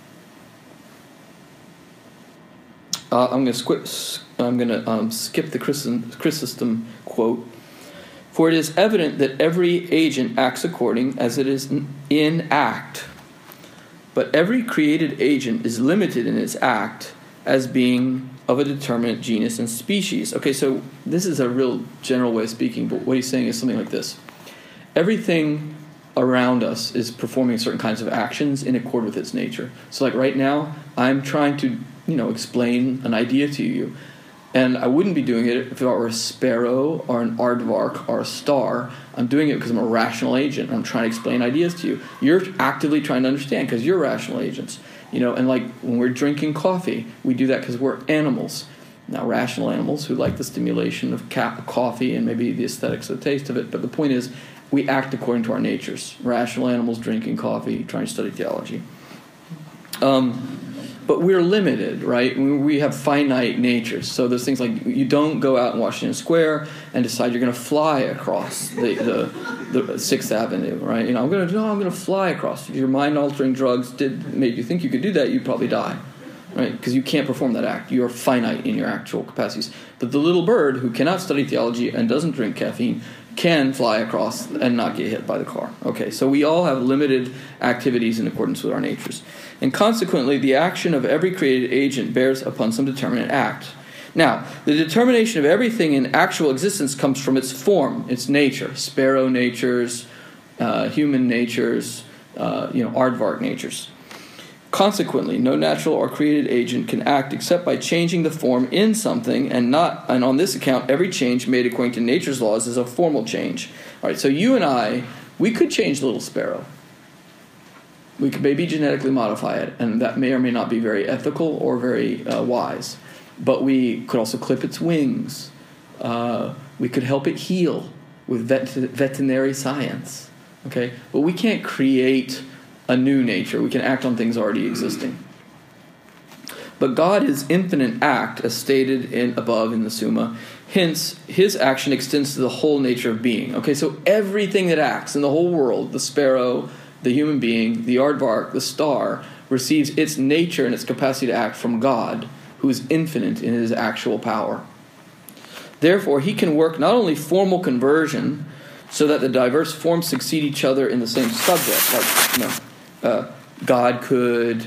Uh, I'm going to squ- I'm going to um, skip the Chrysostom quote. For it is evident that every agent acts according as it is in act, but every created agent is limited in its act as being of a determinate genus and species. Okay, so this is a real general way of speaking, but what he's saying is something like this. Everything around us is performing certain kinds of actions in accord with its nature. So like right now, I'm trying to, you know, explain an idea to you. And I wouldn't be doing it if I were a sparrow or an aardvark or a star. I'm doing it because I'm a rational agent. I'm trying to explain ideas to you. You're actively trying to understand because you're rational agents. You know, and like when we're drinking coffee, we do that because we're animals. Now, rational animals who like the stimulation of ca- coffee and maybe the aesthetics of the taste of it. But the point is, we act according to our natures. Rational animals drinking coffee, trying to study theology. Um... But we're limited, right? We have finite natures. So there's things like you don't go out in Washington Square and decide you're going to fly across the, the, the Sixth Avenue, right? You know, I'm going to no, I'm going to fly across. If your mind-altering drugs did made you think you could do that, you'd probably die, right? Because you can't perform that act. You are finite in your actual capacities. But the little bird who cannot study theology and doesn't drink caffeine can fly across and not get hit by the car. Okay, so we all have limited activities in accordance with our natures. And consequently, the action of every created agent bears upon some determinate act. Now, the determination of everything in actual existence comes from its form, its nature. Sparrow natures, uh, human natures, uh, you know, aardvark natures. Consequently, no natural or created agent can act except by changing the form in something, and not. And on this account, every change made according to nature's laws is a formal change. All right, so you and I, we could change the little sparrow. We could maybe genetically modify it, and that may or may not be very ethical or very uh, wise. But we could also clip its wings. Uh, we could help it heal with vet- veterinary science. Okay, but we can't create a new nature. We can act on things already existing. But God is infinite act, as stated in above in the Summa. Hence, his action extends to the whole nature of being. Okay, so everything that acts in the whole world, the sparrow, the human being, the aardvark, the star, receives its nature and its capacity to act from God, who is infinite in his actual power. Therefore, he can work not only formal conversion, so that the diverse forms succeed each other in the same subject. Like, you know, uh, God could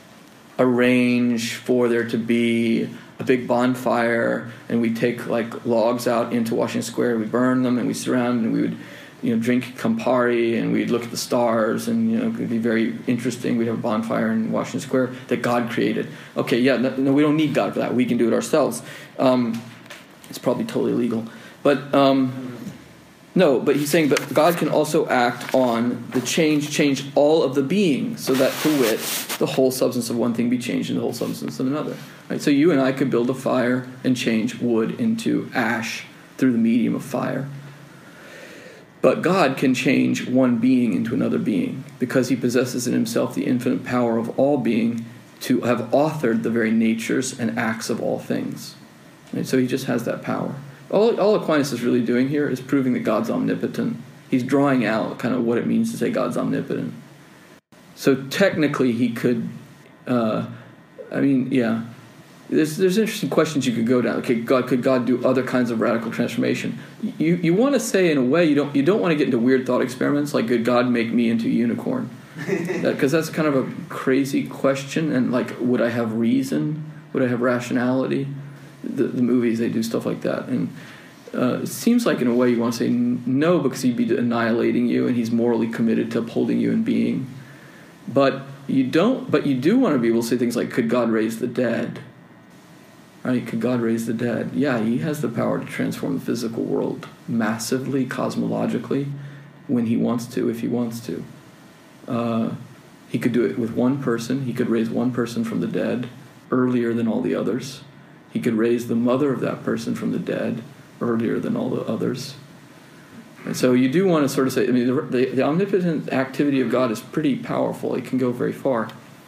arrange for there to be a big bonfire, and we take like logs out into Washington Square, we burn them, and we surround, and we would, you know, drink Campari, and we'd look at the stars, and you know, it would be very interesting. We'd have a bonfire in Washington Square that God created. Okay, yeah, no, no we don't need God for that. We can do it ourselves. Um, it's probably totally illegal, but. Um, No, but he's saying, but God can also act on the change, change all of the being, so that, to wit, the whole substance of one thing be changed into the whole substance of another. Right? So you and I could build a fire and change wood into ash through the medium of fire. But God can change one being into another being because he possesses in himself the infinite power of all being to have authored the very natures and acts of all things. Right? So he just has that power. All, all Aquinas is really doing here is proving that God's omnipotent. He's drawing out kind of what it means to say God's omnipotent. So technically he could, uh, I mean, yeah. There's there's interesting questions you could go down. Okay, God, could God do other kinds of radical transformation? You you want to say in a way you don't you don't want to get into weird thought experiments like, could God make me into a unicorn? Because that, that's kind of a crazy question. And like, would I have reason? Would I have rationality? The, the movies, they do stuff like that, and uh, it seems like in a way you want to say no because he'd be annihilating you, and he's morally committed to upholding you in being. But you don't. But you do want to be able to say things like, could God raise the dead? Right? Could God raise the dead? Yeah, he has the power to transform the physical world massively, cosmologically, when he wants to, if he wants to. Uh, he could do it with one person. He could raise one person from the dead earlier than all the others. He could raise the mother of that person from the dead earlier than all the others. And so you do want to sort of say, I mean, the, the, the omnipotent activity of God is pretty powerful. It can go very far.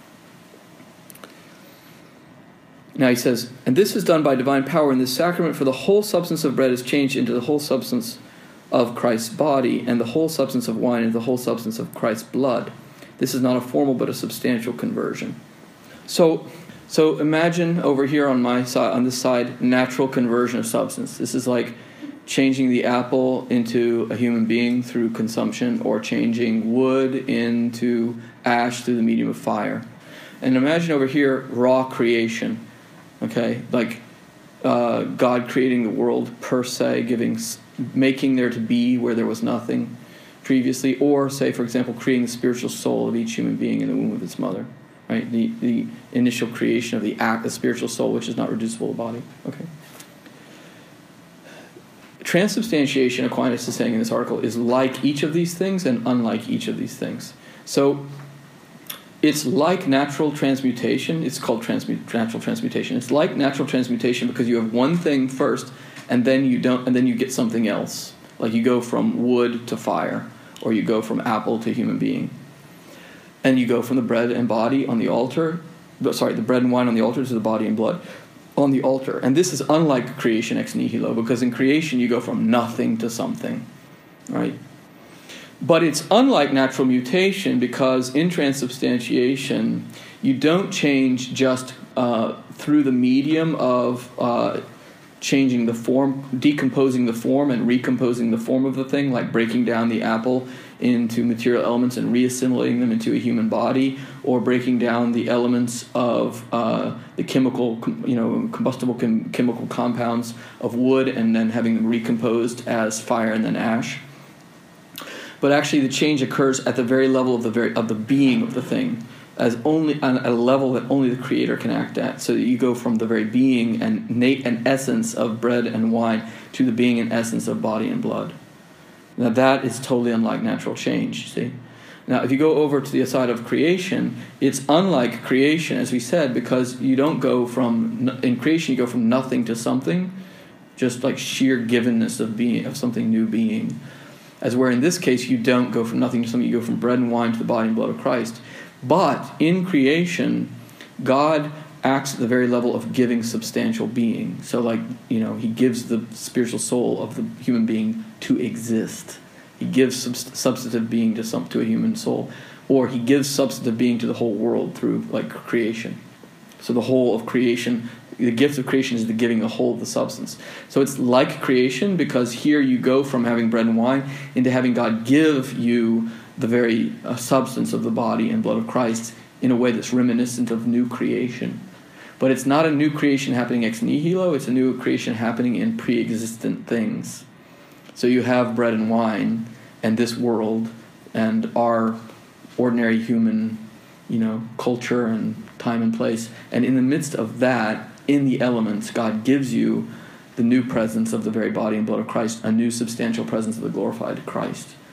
Now he says, and this is done by divine power in this sacrament, for the whole substance of bread is changed into the whole substance of Christ's body, and the whole substance of wine into the whole substance of Christ's blood. This is not a formal but a substantial conversion. So, so imagine over here on my side, on this side, natural conversion of substance. This is like changing the apple into a human being through consumption, or changing wood into ash through the medium of fire. And imagine over here raw creation. Okay, like uh, God creating the world per se, giving, making there to be where there was nothing previously, or say, for example, creating the spiritual soul of each human being in the womb of its mother, right? The the initial creation of the act, the spiritual soul, which is not reducible to body. Okay. Transubstantiation, Aquinas is saying in this article, is like each of these things and unlike each of these things. So it's like natural transmutation. It's called transmut- natural transmutation. It's like natural transmutation because you have one thing first, and then you don't, and then you get something else. Like you go from wood to fire, or you go from apple to human being, and you go from the bread and body on the altar. Sorry, the bread and wine on the altar to the body and blood on the altar. And this is unlike creation ex nihilo, because in creation you go from nothing to something, right? But it's unlike natural mutation because in transubstantiation, you don't change just uh, through the medium of uh, changing the form, decomposing the form and recomposing the form of the thing, like breaking down the apple into material elements and reassimilating them into a human body, or breaking down the elements of uh, the chemical, you know, combustible chem- chemical compounds of wood and then having them recomposed as fire and then ash. But actually, the change occurs at the very level of the very of the being of the thing, as only on a level that only the Creator can act at. So that you go from the very being and innate and essence of bread and wine to the being and essence of body and blood. Now that is totally unlike natural change. See, now if you go over to the side of creation, it's unlike creation, as we said, because you don't go from in creation you go from nothing to something, just like sheer givenness of being of something new being. As where in this case you don't go from nothing to something, you go from bread and wine to the body and blood of Christ. But in creation, God acts at the very level of giving substantial being. So like, you know, he gives the spiritual soul of the human being to exist. He gives subst- substantive being to some to a human soul. Or he gives substantive being to the whole world through like creation. So the whole of creation, the gift of creation is the giving the whole of the substance. So it's like creation because here you go from having bread and wine into having God give you the very uh, substance of the body and blood of Christ in a way that's reminiscent of new creation. But it's not a new creation happening ex nihilo, it's a new creation happening in pre-existent things. So you have bread and wine and this world and our ordinary human, you know, culture and time and place. And in the midst of that, in the elements, God gives you the new presence of the very body and blood of Christ, a new substantial presence of the glorified Christ.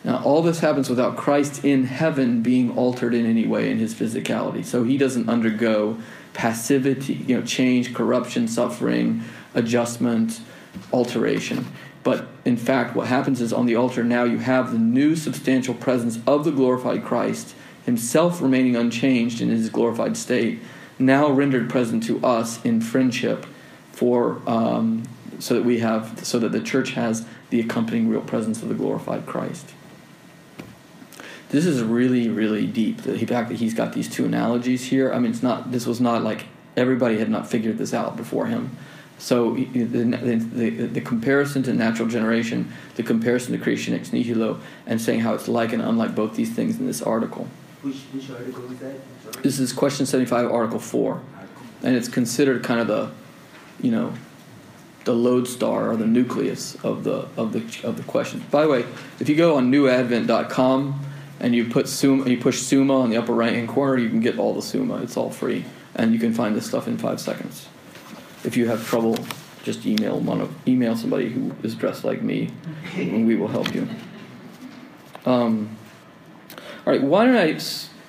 Now, all this happens without Christ in heaven being altered in any way in his physicality. So he doesn't undergo passivity, you know, change, corruption, suffering, adjustment, alteration. But in fact, what happens is on the altar now you have the new substantial presence of the glorified Christ, himself remaining unchanged in his glorified state, now rendered present to us in friendship, for um, so that we have, so that the church has the accompanying real presence of the glorified Christ. This is really, really deep. The fact that he's got these two analogies here. I mean, it's not. This was not like everybody had not figured this out before him. So the, the, the, the comparison to natural generation, the comparison to creation ex nihilo, and saying how it's like and unlike both these things in this article. Which, which article is that? Sorry. This is question seventy-five, article four, and it's considered kind of the, you know, the lodestar or the nucleus of the of the of the question. By the way, if you go on new advent dot com and you put summa, you push Summa on the upper right hand corner, you can get all the Summa. It's all free, and you can find this stuff in five seconds. If you have trouble, just email one of, email somebody who is dressed like me, and we will help you. Um, all right, why don't I?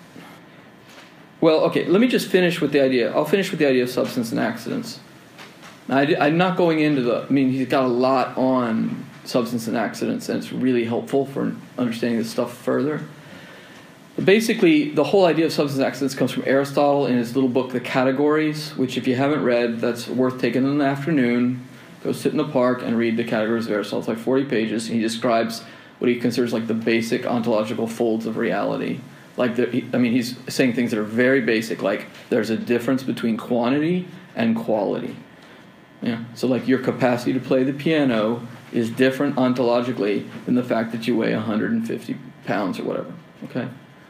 Well, okay, let me just finish with the idea. I'll finish with the idea of substance and accidents. Now, I, I'm not going into the. I mean, he's got a lot on substance and accidents, and it's really helpful for understanding this stuff further. But basically, the whole idea of substance and accidents comes from Aristotle in his little book, The Categories, which if you haven't read, that's worth taking in the afternoon. Go sit in the park and read The Categories of Aristotle. It's like forty pages. And he describes what he considers like the basic ontological folds of reality. Like, the, I mean, he's saying things that are very basic, like there's a difference between quantity and quality. Yeah. So, like, your capacity to play the piano is different ontologically than the fact that you weigh one hundred fifty pounds or whatever. Okay.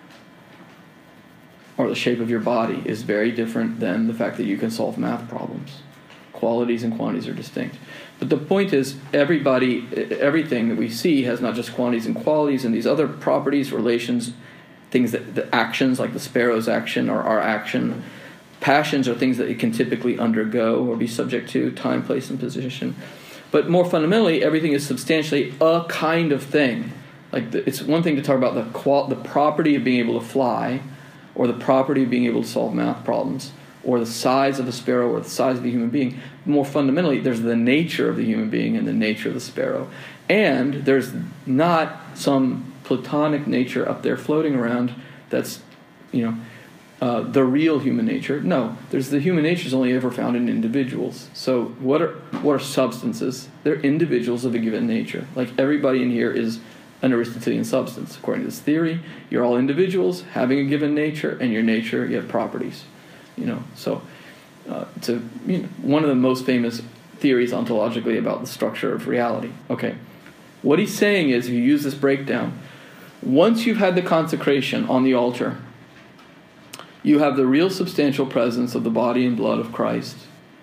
Or the shape of your body is very different than the fact that you can solve math problems. Qualities and quantities are distinct. But the point is, everybody, everything that we see has not just quantities and qualities and these other properties, relations, things that, the actions, like the sparrow's action or our action. Passions are things that it can typically undergo or be subject to, time, place, and position. But more fundamentally, everything is substantially a kind of thing. Like the, it's one thing to talk about the qual- the property of being able to fly, or the property of being able to solve math problems, or the size of a sparrow, or the size of a human being. More fundamentally, there's the nature of the human being and the nature of the sparrow. And there's not some platonic nature up there floating around that's, you know, uh, the real human nature. No, there's the human nature is only ever found in individuals. So what are what are substances? They're individuals of a given nature. Like everybody in here is an Aristotelian substance. According to this theory, you're all individuals having a given nature, and your nature, you have properties. You know, so uh, it's a, you know, one of the most famous theories ontologically about the structure of reality. Okay, what he's saying is, if you use this breakdown, once you've had the consecration on the altar, you have the real substantial presence of the body and blood of Christ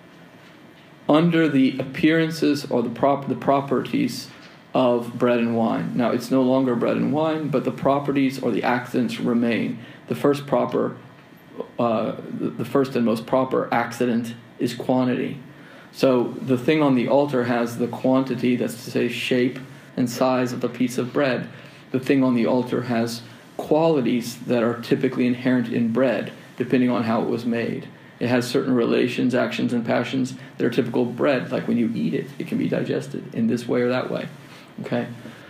under the appearances or the prop the properties of bread and wine. Now, it's no longer bread and wine, but the properties or the accidents remain. The first proper, uh, the, the first and most proper accident is quantity. So the thing on the altar has the quantity, that's to say shape and size of a piece of bread. The thing on the altar has qualities that are typically inherent in bread, depending on how it was made. It has certain relations, actions, and passions that are typical of bread, like when you eat it, it can be digested in this way or that way. Okay?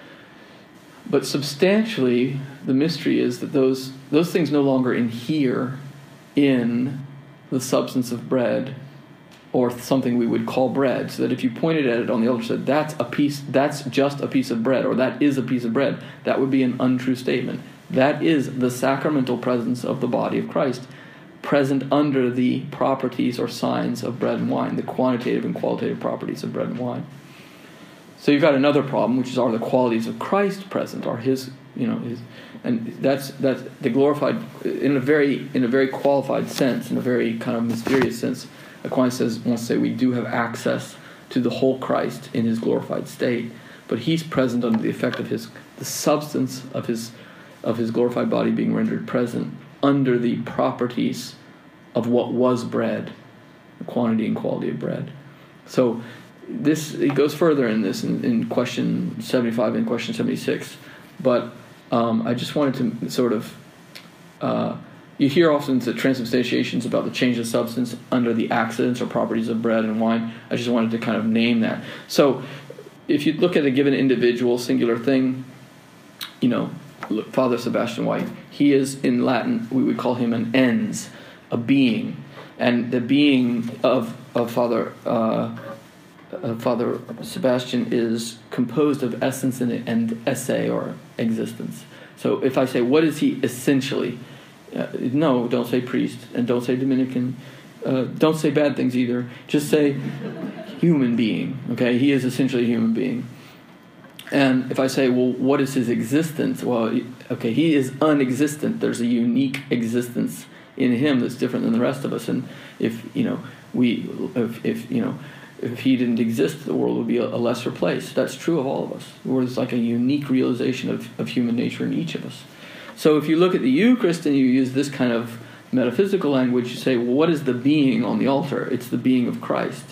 But substantially, the mystery is that those those things no longer inhere in the substance of bread, or something we would call bread, so that if you pointed at it on the altar and said, that's a piece, that's just a piece of bread, or that is a piece of bread, that would be an untrue statement. That is the sacramental presence of the body of Christ, present under the properties or signs of bread and wine, the quantitative and qualitative properties of bread and wine. So you've got another problem, which is, are the qualities of Christ present? Are his, you know, his, and that's that's the glorified in a very in a very qualified sense, in a very kind of mysterious sense. Aquinas says wants to say we do have access to the whole Christ in his glorified state, but he's present under the effect of his the substance of his of his glorified body being rendered present under the properties of what was bread, the quantity and quality of bread. So this it goes further in this in, in question seventy-five and question seventy-six, but um, I just wanted to sort of, uh, you hear often that transubstantiation is about the change of substance under the accidents or properties of bread and wine. I just wanted to kind of name that. So if you look at a given individual, singular thing, you know, look, Father Sebastian White, he is, in Latin, we would call him an ens, a being. And the being of, of Father uh, uh, Father Sebastian is composed of essence and, and esse, or existence. So if I say, what is he essentially? Uh, no, don't say priest, and don't say Dominican. Uh, don't say bad things either. Just say human being, okay? He is essentially a human being. And if I say, well, what is his existence? Well, okay, he is unexistent. There's a unique existence in him that's different than the rest of us. And if, you know, we, if, if you know, if he didn't exist, the world would be a, a lesser place. That's true of all of us. There's like a unique realization of, of human nature in each of us. So if you look at the Eucharist and you use this kind of metaphysical language, you say, well, what is the being on the altar? It's the being of Christ.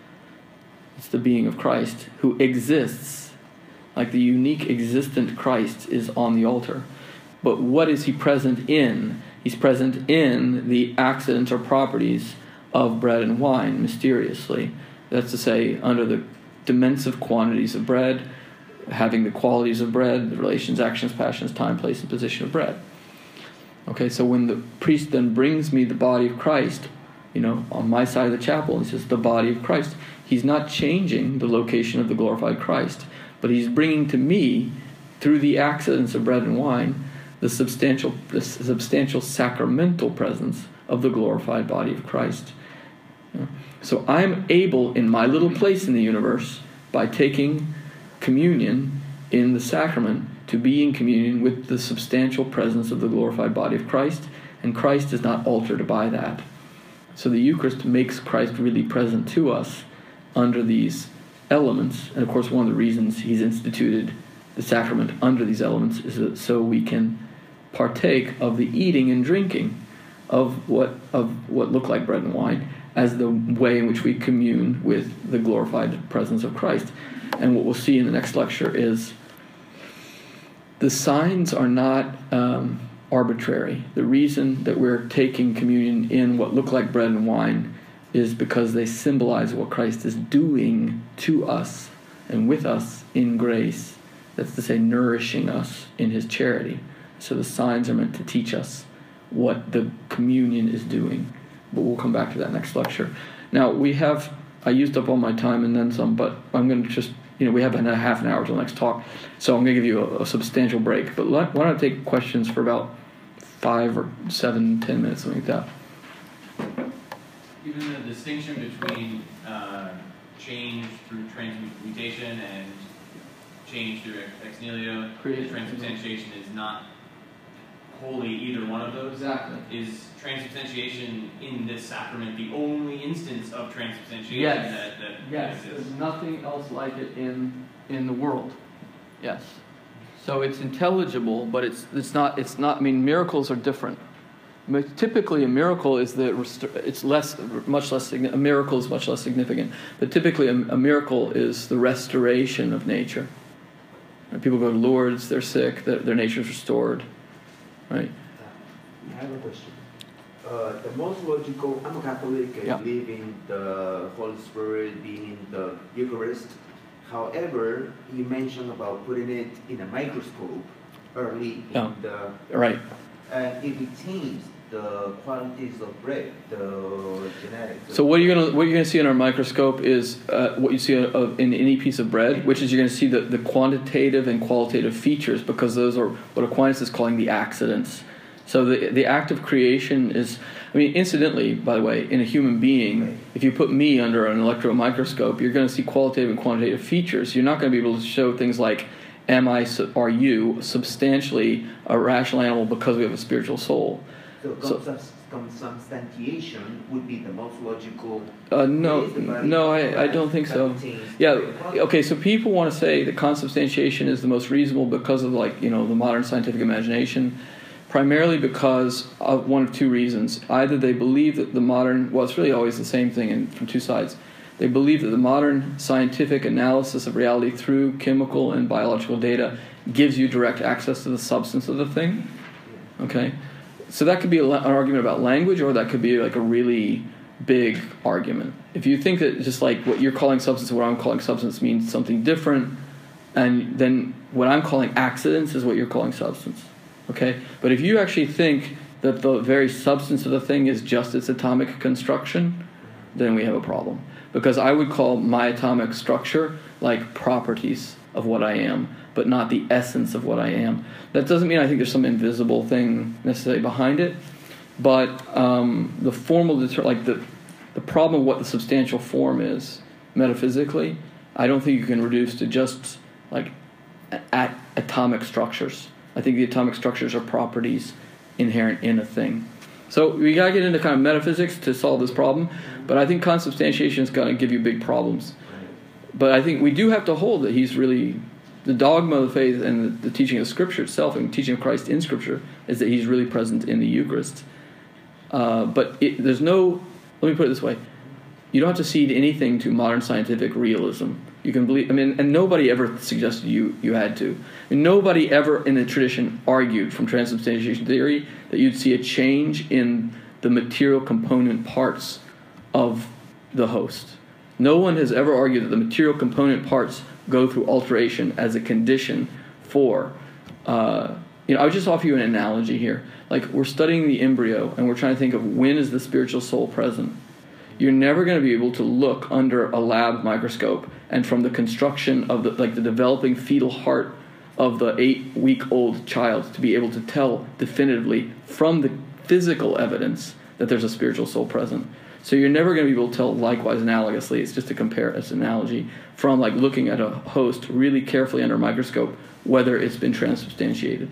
It's the being of Christ who exists. Like the unique existent Christ is on the altar. But what is he present in? He's present in the accidents or properties of bread and wine, mysteriously. That's to say, under the dimensive quantities of bread, having the qualities of bread, the relations, actions, passions, time, place, and position of bread. Okay, so when the priest then brings me the body of Christ, you know, on my side of the chapel, and he says, the body of Christ, he's not changing the location of the glorified Christ, but he's bringing to me, through the accidents of bread and wine, the substantial, the substantial sacramental presence of the glorified body of Christ. You know? So I'm able, in my little place in the universe, by taking communion in the sacrament, to be in communion with the substantial presence of the glorified body of Christ, and Christ is not altered by that. So the Eucharist makes Christ really present to us under these elements, and of course one of the reasons he's instituted the sacrament under these elements is that so we can partake of the eating and drinking of what of what look like bread and wine as the way in which we commune with the glorified presence of Christ. And what we'll see in the next lecture is the signs are not um, arbitrary. The reason that we're taking communion in what look like bread and wine is because they symbolize what Christ is doing to us and with us in grace. That's to say, nourishing us in his charity. So the signs are meant to teach us what the communion is doing. But we'll come back to that next lecture. Now, we have, I used up all my time and then some, but I'm going to just, you know, we have a half an hour till the next talk. So I'm going to give you a, a substantial break. But let, why don't I take questions for about five or seven, ten minutes, something like that. Even the distinction between uh, change through transmutation and change through ex nihilo, the transubstantiation is not wholly either one of those. Exactly. Is transubstantiation in this sacrament the only instance of transubstantiation Yes. that, that Yes, exists? there's nothing else like it in in the world. Yes. So it's intelligible, but it's it's not it's not I mean miracles are different. Typically, a miracle is the it's less, much less. A miracle is much less significant. But typically, a, a miracle is the restoration of nature. When people go to Lourdes, they're sick, their, their nature is restored, right? I have a question. Uh, the most logical, I'm a Catholic and Yeah. believe in the Holy Spirit being in the Eucharist. However, you mentioned about putting it in a microscope early in Yeah. the, Right. and it retains the qualities of bread, the genetics. So what you're gonna what you're gonna see in our microscope is uh, what you see of, in any piece of bread, which is you're gonna see the, the quantitative and qualitative features, because those are what Aquinas is calling the accidents. So the the act of creation is, I mean, incidentally, by the way, in a human being, if you put me under an electron microscope, you're going to see qualitative and quantitative features. You're not going to be able to show things like, am I, are you substantially a rational animal because we have a spiritual soul? So, So- consubs- consubstantiation would be the most logical. Uh, no, It is the body no, of I, I Christ don't think that so. retains Yeah, the qualities. okay, so people want to say that consubstantiation is the most reasonable because of, like, you know, the modern scientific imagination, primarily because of one of two reasons. Either they believe that the modern, well, it's really always the same thing and from two sides. They believe that the modern scientific analysis of reality through chemical and biological data gives you direct access to the substance of the thing. Okay? So that could be a, an argument about language, or that could be like a really big argument. If you think that just like what you're calling substance and what I'm calling substance means something different, and then what I'm calling accidents is what you're calling substance. Okay? But if you actually think that the very substance of the thing is just its atomic construction, then we have a problem. Because I would call my atomic structure like properties of what I am, but not the essence of what I am. That doesn't mean I think there's some invisible thing necessarily behind it, but um, the formal, deter- like the, the problem of what the substantial form is, metaphysically, I don't think you can reduce to just like at atomic structures. I think the atomic structures are properties inherent in a thing. So we got to get into kind of metaphysics to solve this problem, but I think consubstantiation is going to give you big problems. But I think we do have to hold that he's really, the dogma of the faith and the, the teaching of Scripture itself and teaching of Christ in Scripture is that he's really present in the Eucharist. Uh, but it, there's no, let me put it this way, you don't have to cede anything to modern scientific realism. You can believe, I mean, and nobody ever suggested you you had to. I mean, nobody ever in the tradition argued from transubstantiation theory that you'd see a change in the material component parts of the host. No one has ever argued that the material component parts go through alteration as a condition for, uh, you know, I would just offer you an analogy here. Like, we're studying the embryo, and we're trying to think of when is the spiritual soul present. You're never going to be able to look under a lab microscope and from the construction of the, like the developing fetal heart of the eight-week-old child to be able to tell definitively from the physical evidence that there's a spiritual soul present. So you're never going to be able to tell likewise analogously. It's just to compare as an analogy from like looking at a host really carefully under a microscope whether it's been transubstantiated.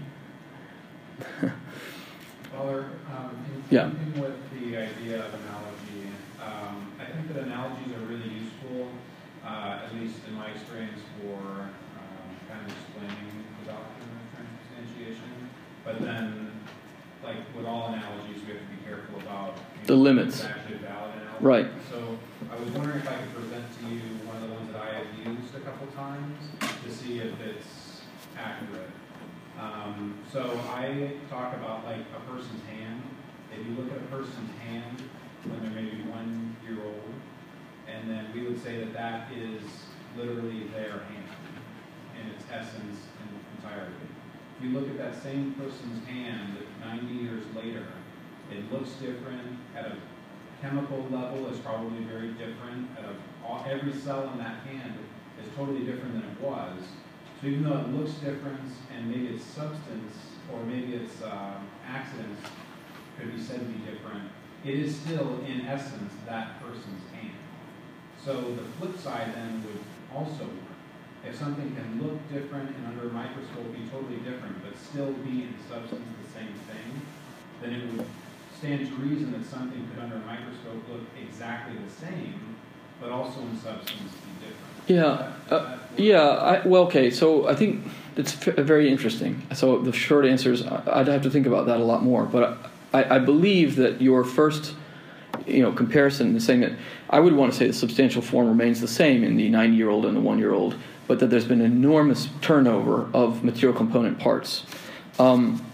Father, um, in yeah. keeping with the idea of analogy, um, I think that analogies are really useful, uh, at least in my experience, for um, kind of explaining the doctrine of transubstantiation. But then, like with all analogies, we have to be careful about you know, the limits. It's actually a valid analogy. Right. So I was wondering if I could present to you one of the ones that I have used a couple times to see if it's accurate. Um, so I talk about like a person's hand. If you look at a person's hand when they're maybe one year old, and then we would say that that is literally their hand in its essence and entirety. If you look at that same person's hand ninety years later, it looks different at a chemical level. It's probably very different. At a, all, every cell in that hand is totally different than it was. So even though it looks different, and maybe its substance or maybe its uh, accidents could be said to be different, it is still in essence that person's hand. So the flip side then would also work. If something can look different and under a microscope be totally different, but still be in substance the same thing, then it would stand to reason that something could under a microscope look exactly the same, but also in substance be different. Yeah, uh, yeah. I, well, okay. So I think it's f- very interesting. So the short answer is I'd have to think about that a lot more. But I, I believe that your first, you know, comparison is saying that I would want to say the substantial form remains the same in the ninety-year-old and the one-year-old, but that there's been enormous turnover of material component parts. Um,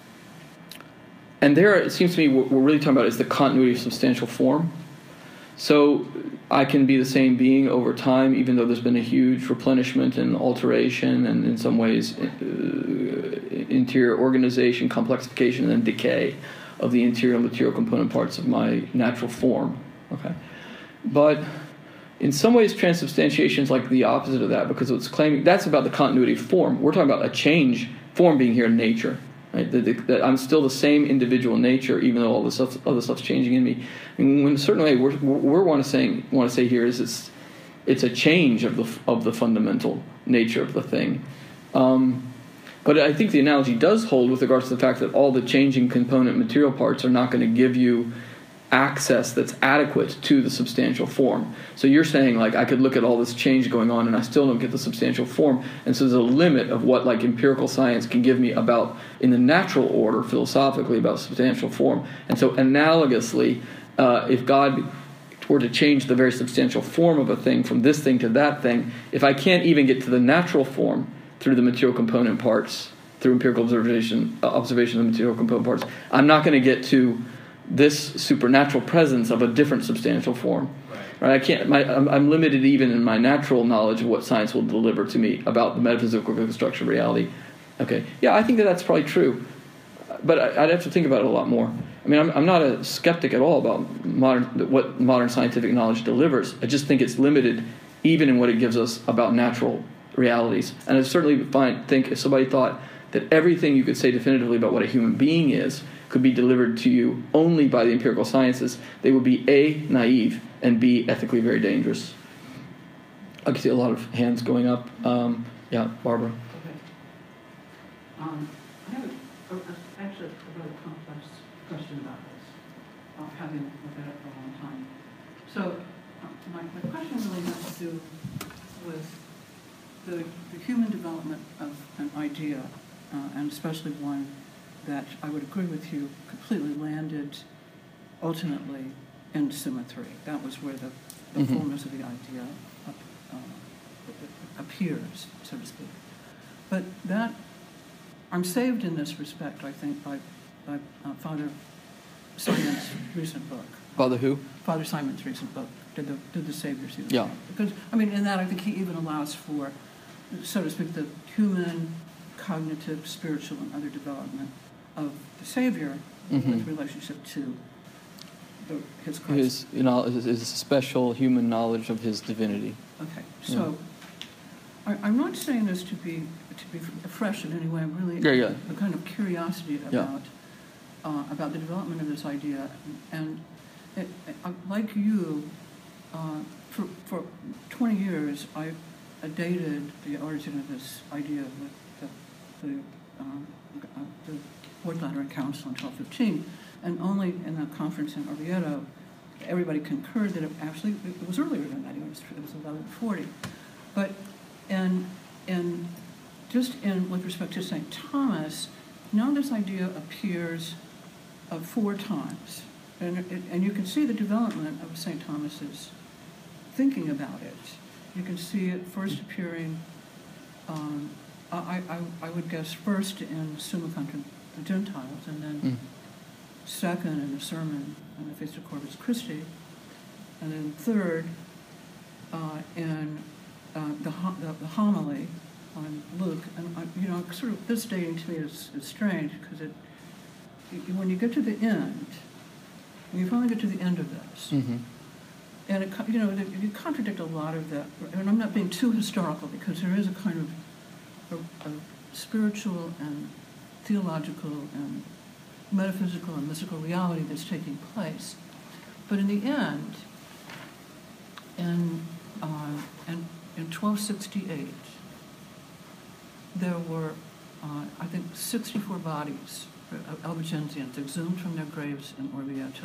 and there, it seems to me, what we're really talking about is the continuity of substantial form. So I can be the same being over time, even though there's been a huge replenishment and alteration, and in some ways, uh, interior organization, complexification, and then decay of the interior material component parts of my natural form. Okay, but in some ways, transubstantiation is like the opposite of that, because it's claiming that's about the continuity of form. We're talking about a change, form being here in nature. Right? That, that I'm still the same individual nature, even though all this stuff, other stuff's changing in me. And when certainly we're, we're want to say want to say here is it's it's a change of the of the fundamental nature of the thing. Um, but I think the analogy does hold with regards to the fact that all the changing component material parts are not going to give you access that's adequate to the substantial form. So you're saying, like, I could look at all this change going on and I still don't get the substantial form. And so there's a limit of what, like, empirical science can give me about, in the natural order, philosophically, about substantial form. And so analogously, uh, if God or to change the very substantial form of a thing from this thing to that thing, if I can't even get to the natural form through the material component parts, through empirical observation, uh, observation of the material component parts, I'm not going to get to this supernatural presence of a different substantial form. Right? right? I can't. My, I'm, I'm limited even in my natural knowledge of what science will deliver to me about the metaphysical construction of reality. Okay, yeah, I think that that's probably true, but I, I'd have to think about it a lot more. I mean, I'm, I'm not a skeptic at all about modern what modern scientific knowledge delivers. I just think it's limited, even in what it gives us about natural realities. And I certainly find, think if somebody thought that everything you could say definitively about what a human being is could be delivered to you only by the empirical sciences, they would be A, naive, and B, ethically very dangerous. I can see a lot of hands going up. Um, yeah, Barbara. Okay. Um, I have a, a, a, actually a really complex question about this, uh, having looked at it for a long time. So uh, my, my question really has to do with the, the human development of an idea, uh, and especially one that I would agree with you completely landed ultimately in Summa three. That was where the, the mm-hmm. fullness of the idea up, uh, appears, so to speak. But that, I'm saved in this respect, I think, by, by uh, Father Simon's recent book. Father who? Father Simon's recent book, Did the, Did the Savior See the Yeah. Savior? Because, I mean, in that I think he even allows for, so to speak, the human, cognitive, spiritual, and other development of the Savior mm-hmm. with relationship to the, his Christ. His, you know, his, his special human knowledge of his divinity. Okay, so yeah. I, I'm not saying this to be to be fresh in any way. I'm really yeah, yeah. a kind of curiosity about yeah. uh, about the development of this idea, and it, it, like you, uh, for for twenty years I dated the origin of this idea with the the, um, uh, the Board Lateran Council in twelve fifteen, and only in a conference in Oviedo, everybody concurred that it actually, it was earlier than that, it was, it was eleven forty. But, and, and just in, with respect to Saint Thomas, now this idea appears uh, four times. And, it, and you can see the development of Saint Thomas's thinking about it. You can see it first appearing, um, I, I, I would guess first in Summa Contra the Gentiles, and then mm. second in the sermon on the Feast of Corpus Christi, and then third uh, in uh, the, the, the homily on Luke. And uh, you know, sort of this dating to me is, is strange because it, it, when you get to the end, when you finally get to the end of this, mm-hmm. and it, you know, you contradict a lot of that. And I'm not being too historical because there is a kind of a, a spiritual and theological and metaphysical and mystical reality that's taking place. But in the end, in, uh, in, in twelve sixty-eight, there were, uh, I think, sixty-four bodies of Albigensians exhumed from their graves in Orvieto.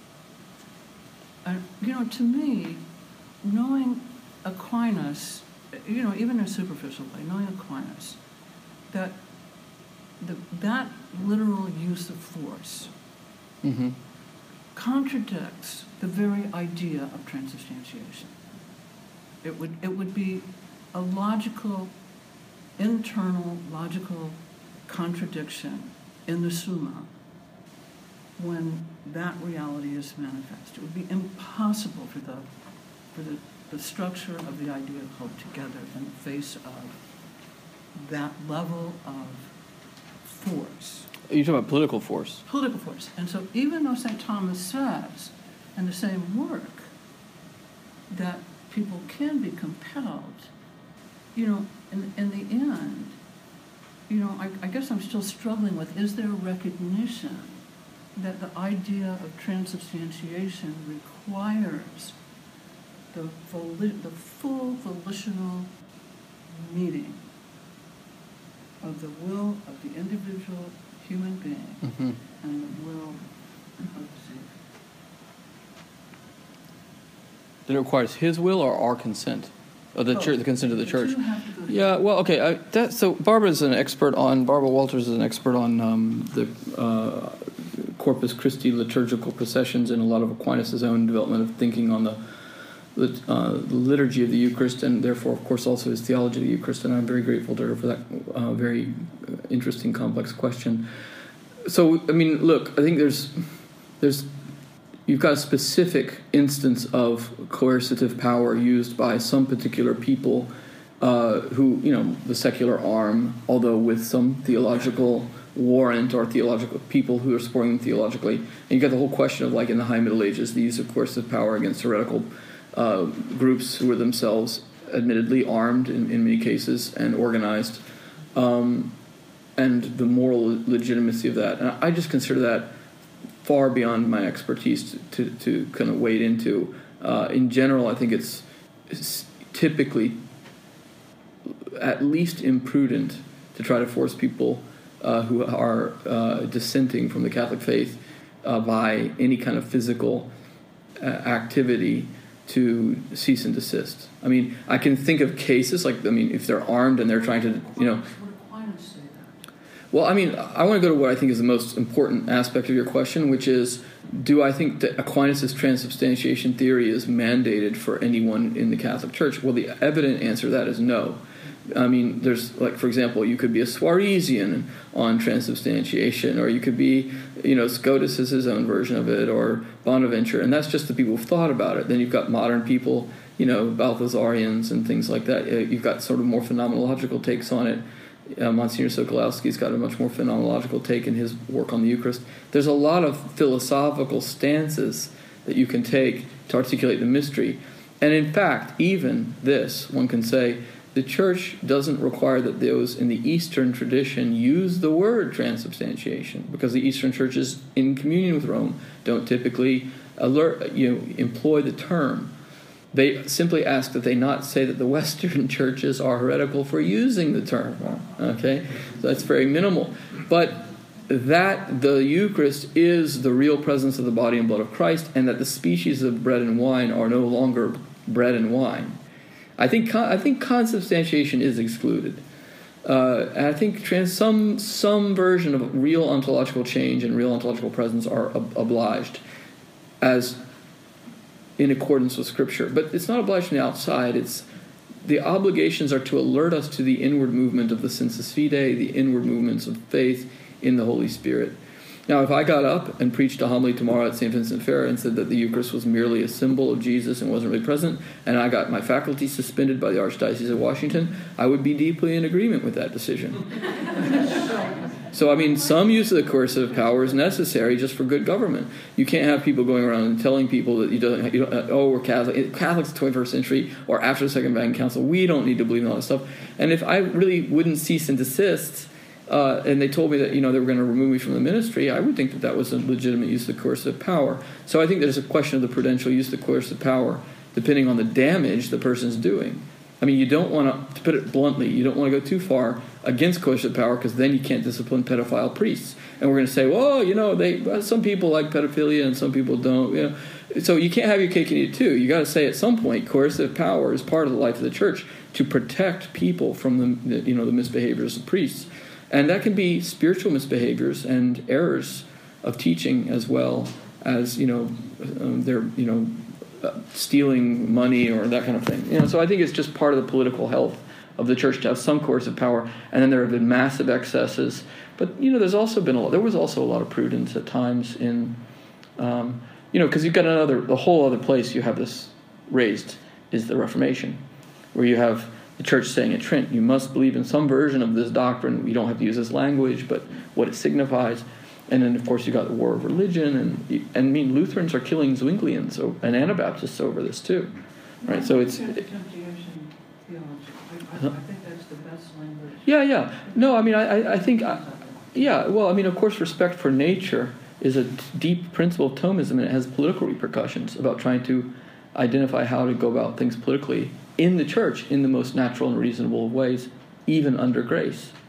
And, you know, to me, knowing Aquinas, you know, even in a superficial way, knowing Aquinas, that the, that literal use of force mm-hmm. contradicts the very idea of transubstantiation. It would, it would be a logical, internal, logical contradiction in the Summa when that reality is manifest. It would be impossible for the, for the, the structure of the idea to hold together in the face of that level of force. You're talking about political force. Political force. And so even though Saint Thomas says in the same work that people can be compelled, you know, in, in the end, you know, I, I guess I'm still struggling with, is there a recognition that the idea of transubstantiation requires the, voli- the full volitional meeting of the will of the individual human being mm-hmm. and the will of the Savior? That it requires his will or our consent? Or the oh, church, the consent of the, the church? Have to go yeah, well, okay. I, that, so Barbara's an expert on, Barbara Walters is an expert on um, the uh, Corpus Christi liturgical processions and a lot of Aquinas' own development of thinking on the, the, uh, the liturgy of the Eucharist, and therefore, of course, also his theology of the Eucharist. And I'm very grateful to her for that uh, very interesting, complex question. So, I mean, look, I think there's there's you've got a specific instance of coercive power used by some particular people uh, who, you know, the secular arm, although with some theological warrant or theological people who are supporting them theologically. And you got the whole question of, like, in the High Middle Ages, the use of coercive power against heretical uh, groups who were themselves admittedly armed in, in many cases and organized, um, and the moral legitimacy of that. And I just consider that far beyond my expertise to, to, to kind of wade into. Uh, in general, I think it's, it's typically at least imprudent to try to force people uh, who are uh, dissenting from the Catholic faith uh, by any kind of physical uh, activity to cease and desist. I mean, I can think of cases like, I mean, if they're armed and they're trying to, you know. Well, I mean, I want to go to what I think is the most important aspect of your question, which is, do I think that Aquinas' transubstantiation theory is mandated for anyone in the Catholic Church? Well, the evident answer to that is no. I mean, there's, like, for example, you could be a Suarezian on transubstantiation, or you could be, you know, Scotus is his own version of it, or Bonaventure, and that's just the people who've thought about it. Then you've got modern people, you know, Balthasarians and things like that. You've got sort of more phenomenological takes on it. Uh, Monsignor Sokolowski's got a much more phenomenological take in his work on the Eucharist. There's a lot of philosophical stances that you can take to articulate the mystery. And in fact, even this, one can say, the Church doesn't require that those in the Eastern tradition use the word transubstantiation, because the Eastern churches in communion with Rome don't typically alert, you know, employ the term. They simply ask that they not say that the Western churches are heretical for using the term. Okay? So that's very minimal. But that the Eucharist is the real presence of the body and blood of Christ, and that the species of bread and wine are no longer bread and wine. I think I think consubstantiation is excluded. Uh, and I think trans, some some version of real ontological change and real ontological presence are ob- obliged as in accordance with Scripture. But it's not obliged from the outside. It's the obligations are to alert us to the inward movement of the sensus fidei, the inward movements of faith in the Holy Spirit. Now, if I got up and preached a homily tomorrow at Saint Vincent Ferrer and said that the Eucharist was merely a symbol of Jesus and wasn't really present, and I got my faculty suspended by the Archdiocese of Washington, I would be deeply in agreement with that decision. So, I mean, some use of the coercive power is necessary just for good government. You can't have people going around and telling people that you don't, you don't oh, we're Catholic. Catholics, twenty-first century, or after the Second Vatican Council, we don't need to believe in all this stuff. And if I really wouldn't cease and desist, Uh, and they told me that, you know, they were going to remove me from the ministry, I would think that that was a legitimate use of coercive power. So I think there's a question of the prudential use of coercive power, depending on the damage the person's doing. I mean, you don't want to, to put it bluntly, you don't want to go too far against coercive power, because then you can't discipline pedophile priests. And we're going to say, well, you know, they some people like pedophilia and some people don't. You know, so you can't have your cake and eat it too. You got to say at some point, coercive power is part of the life of the church to protect people from the, you know, the misbehaviors of priests. And that can be spiritual misbehaviors and errors of teaching, as well as, you know, um, they're, you know, uh, stealing money or that kind of thing. You know, so I think it's just part of the political health of the church to have some coercive power. And then there have been massive excesses. But, you know, there's also been a lot, there was also a lot of prudence at times in, um, you know, because you've got another, the whole other place you have this raised is the Reformation, where you have the church saying at Trent, you must believe in some version of this doctrine. You don't have to use this language, but what it signifies. And then, of course, you got the war of religion, and and I mean, Lutherans are killing Zwinglians so, and Anabaptists over this too, right? So it's. It, I, I think that's the best language. Yeah, yeah. No, I mean, I, I think, I, yeah. Well, I mean, of course, respect for nature is a deep principle of Thomism, and it has political repercussions about trying to identify how to go about things politically in the church in the most natural and reasonable of ways, even under grace.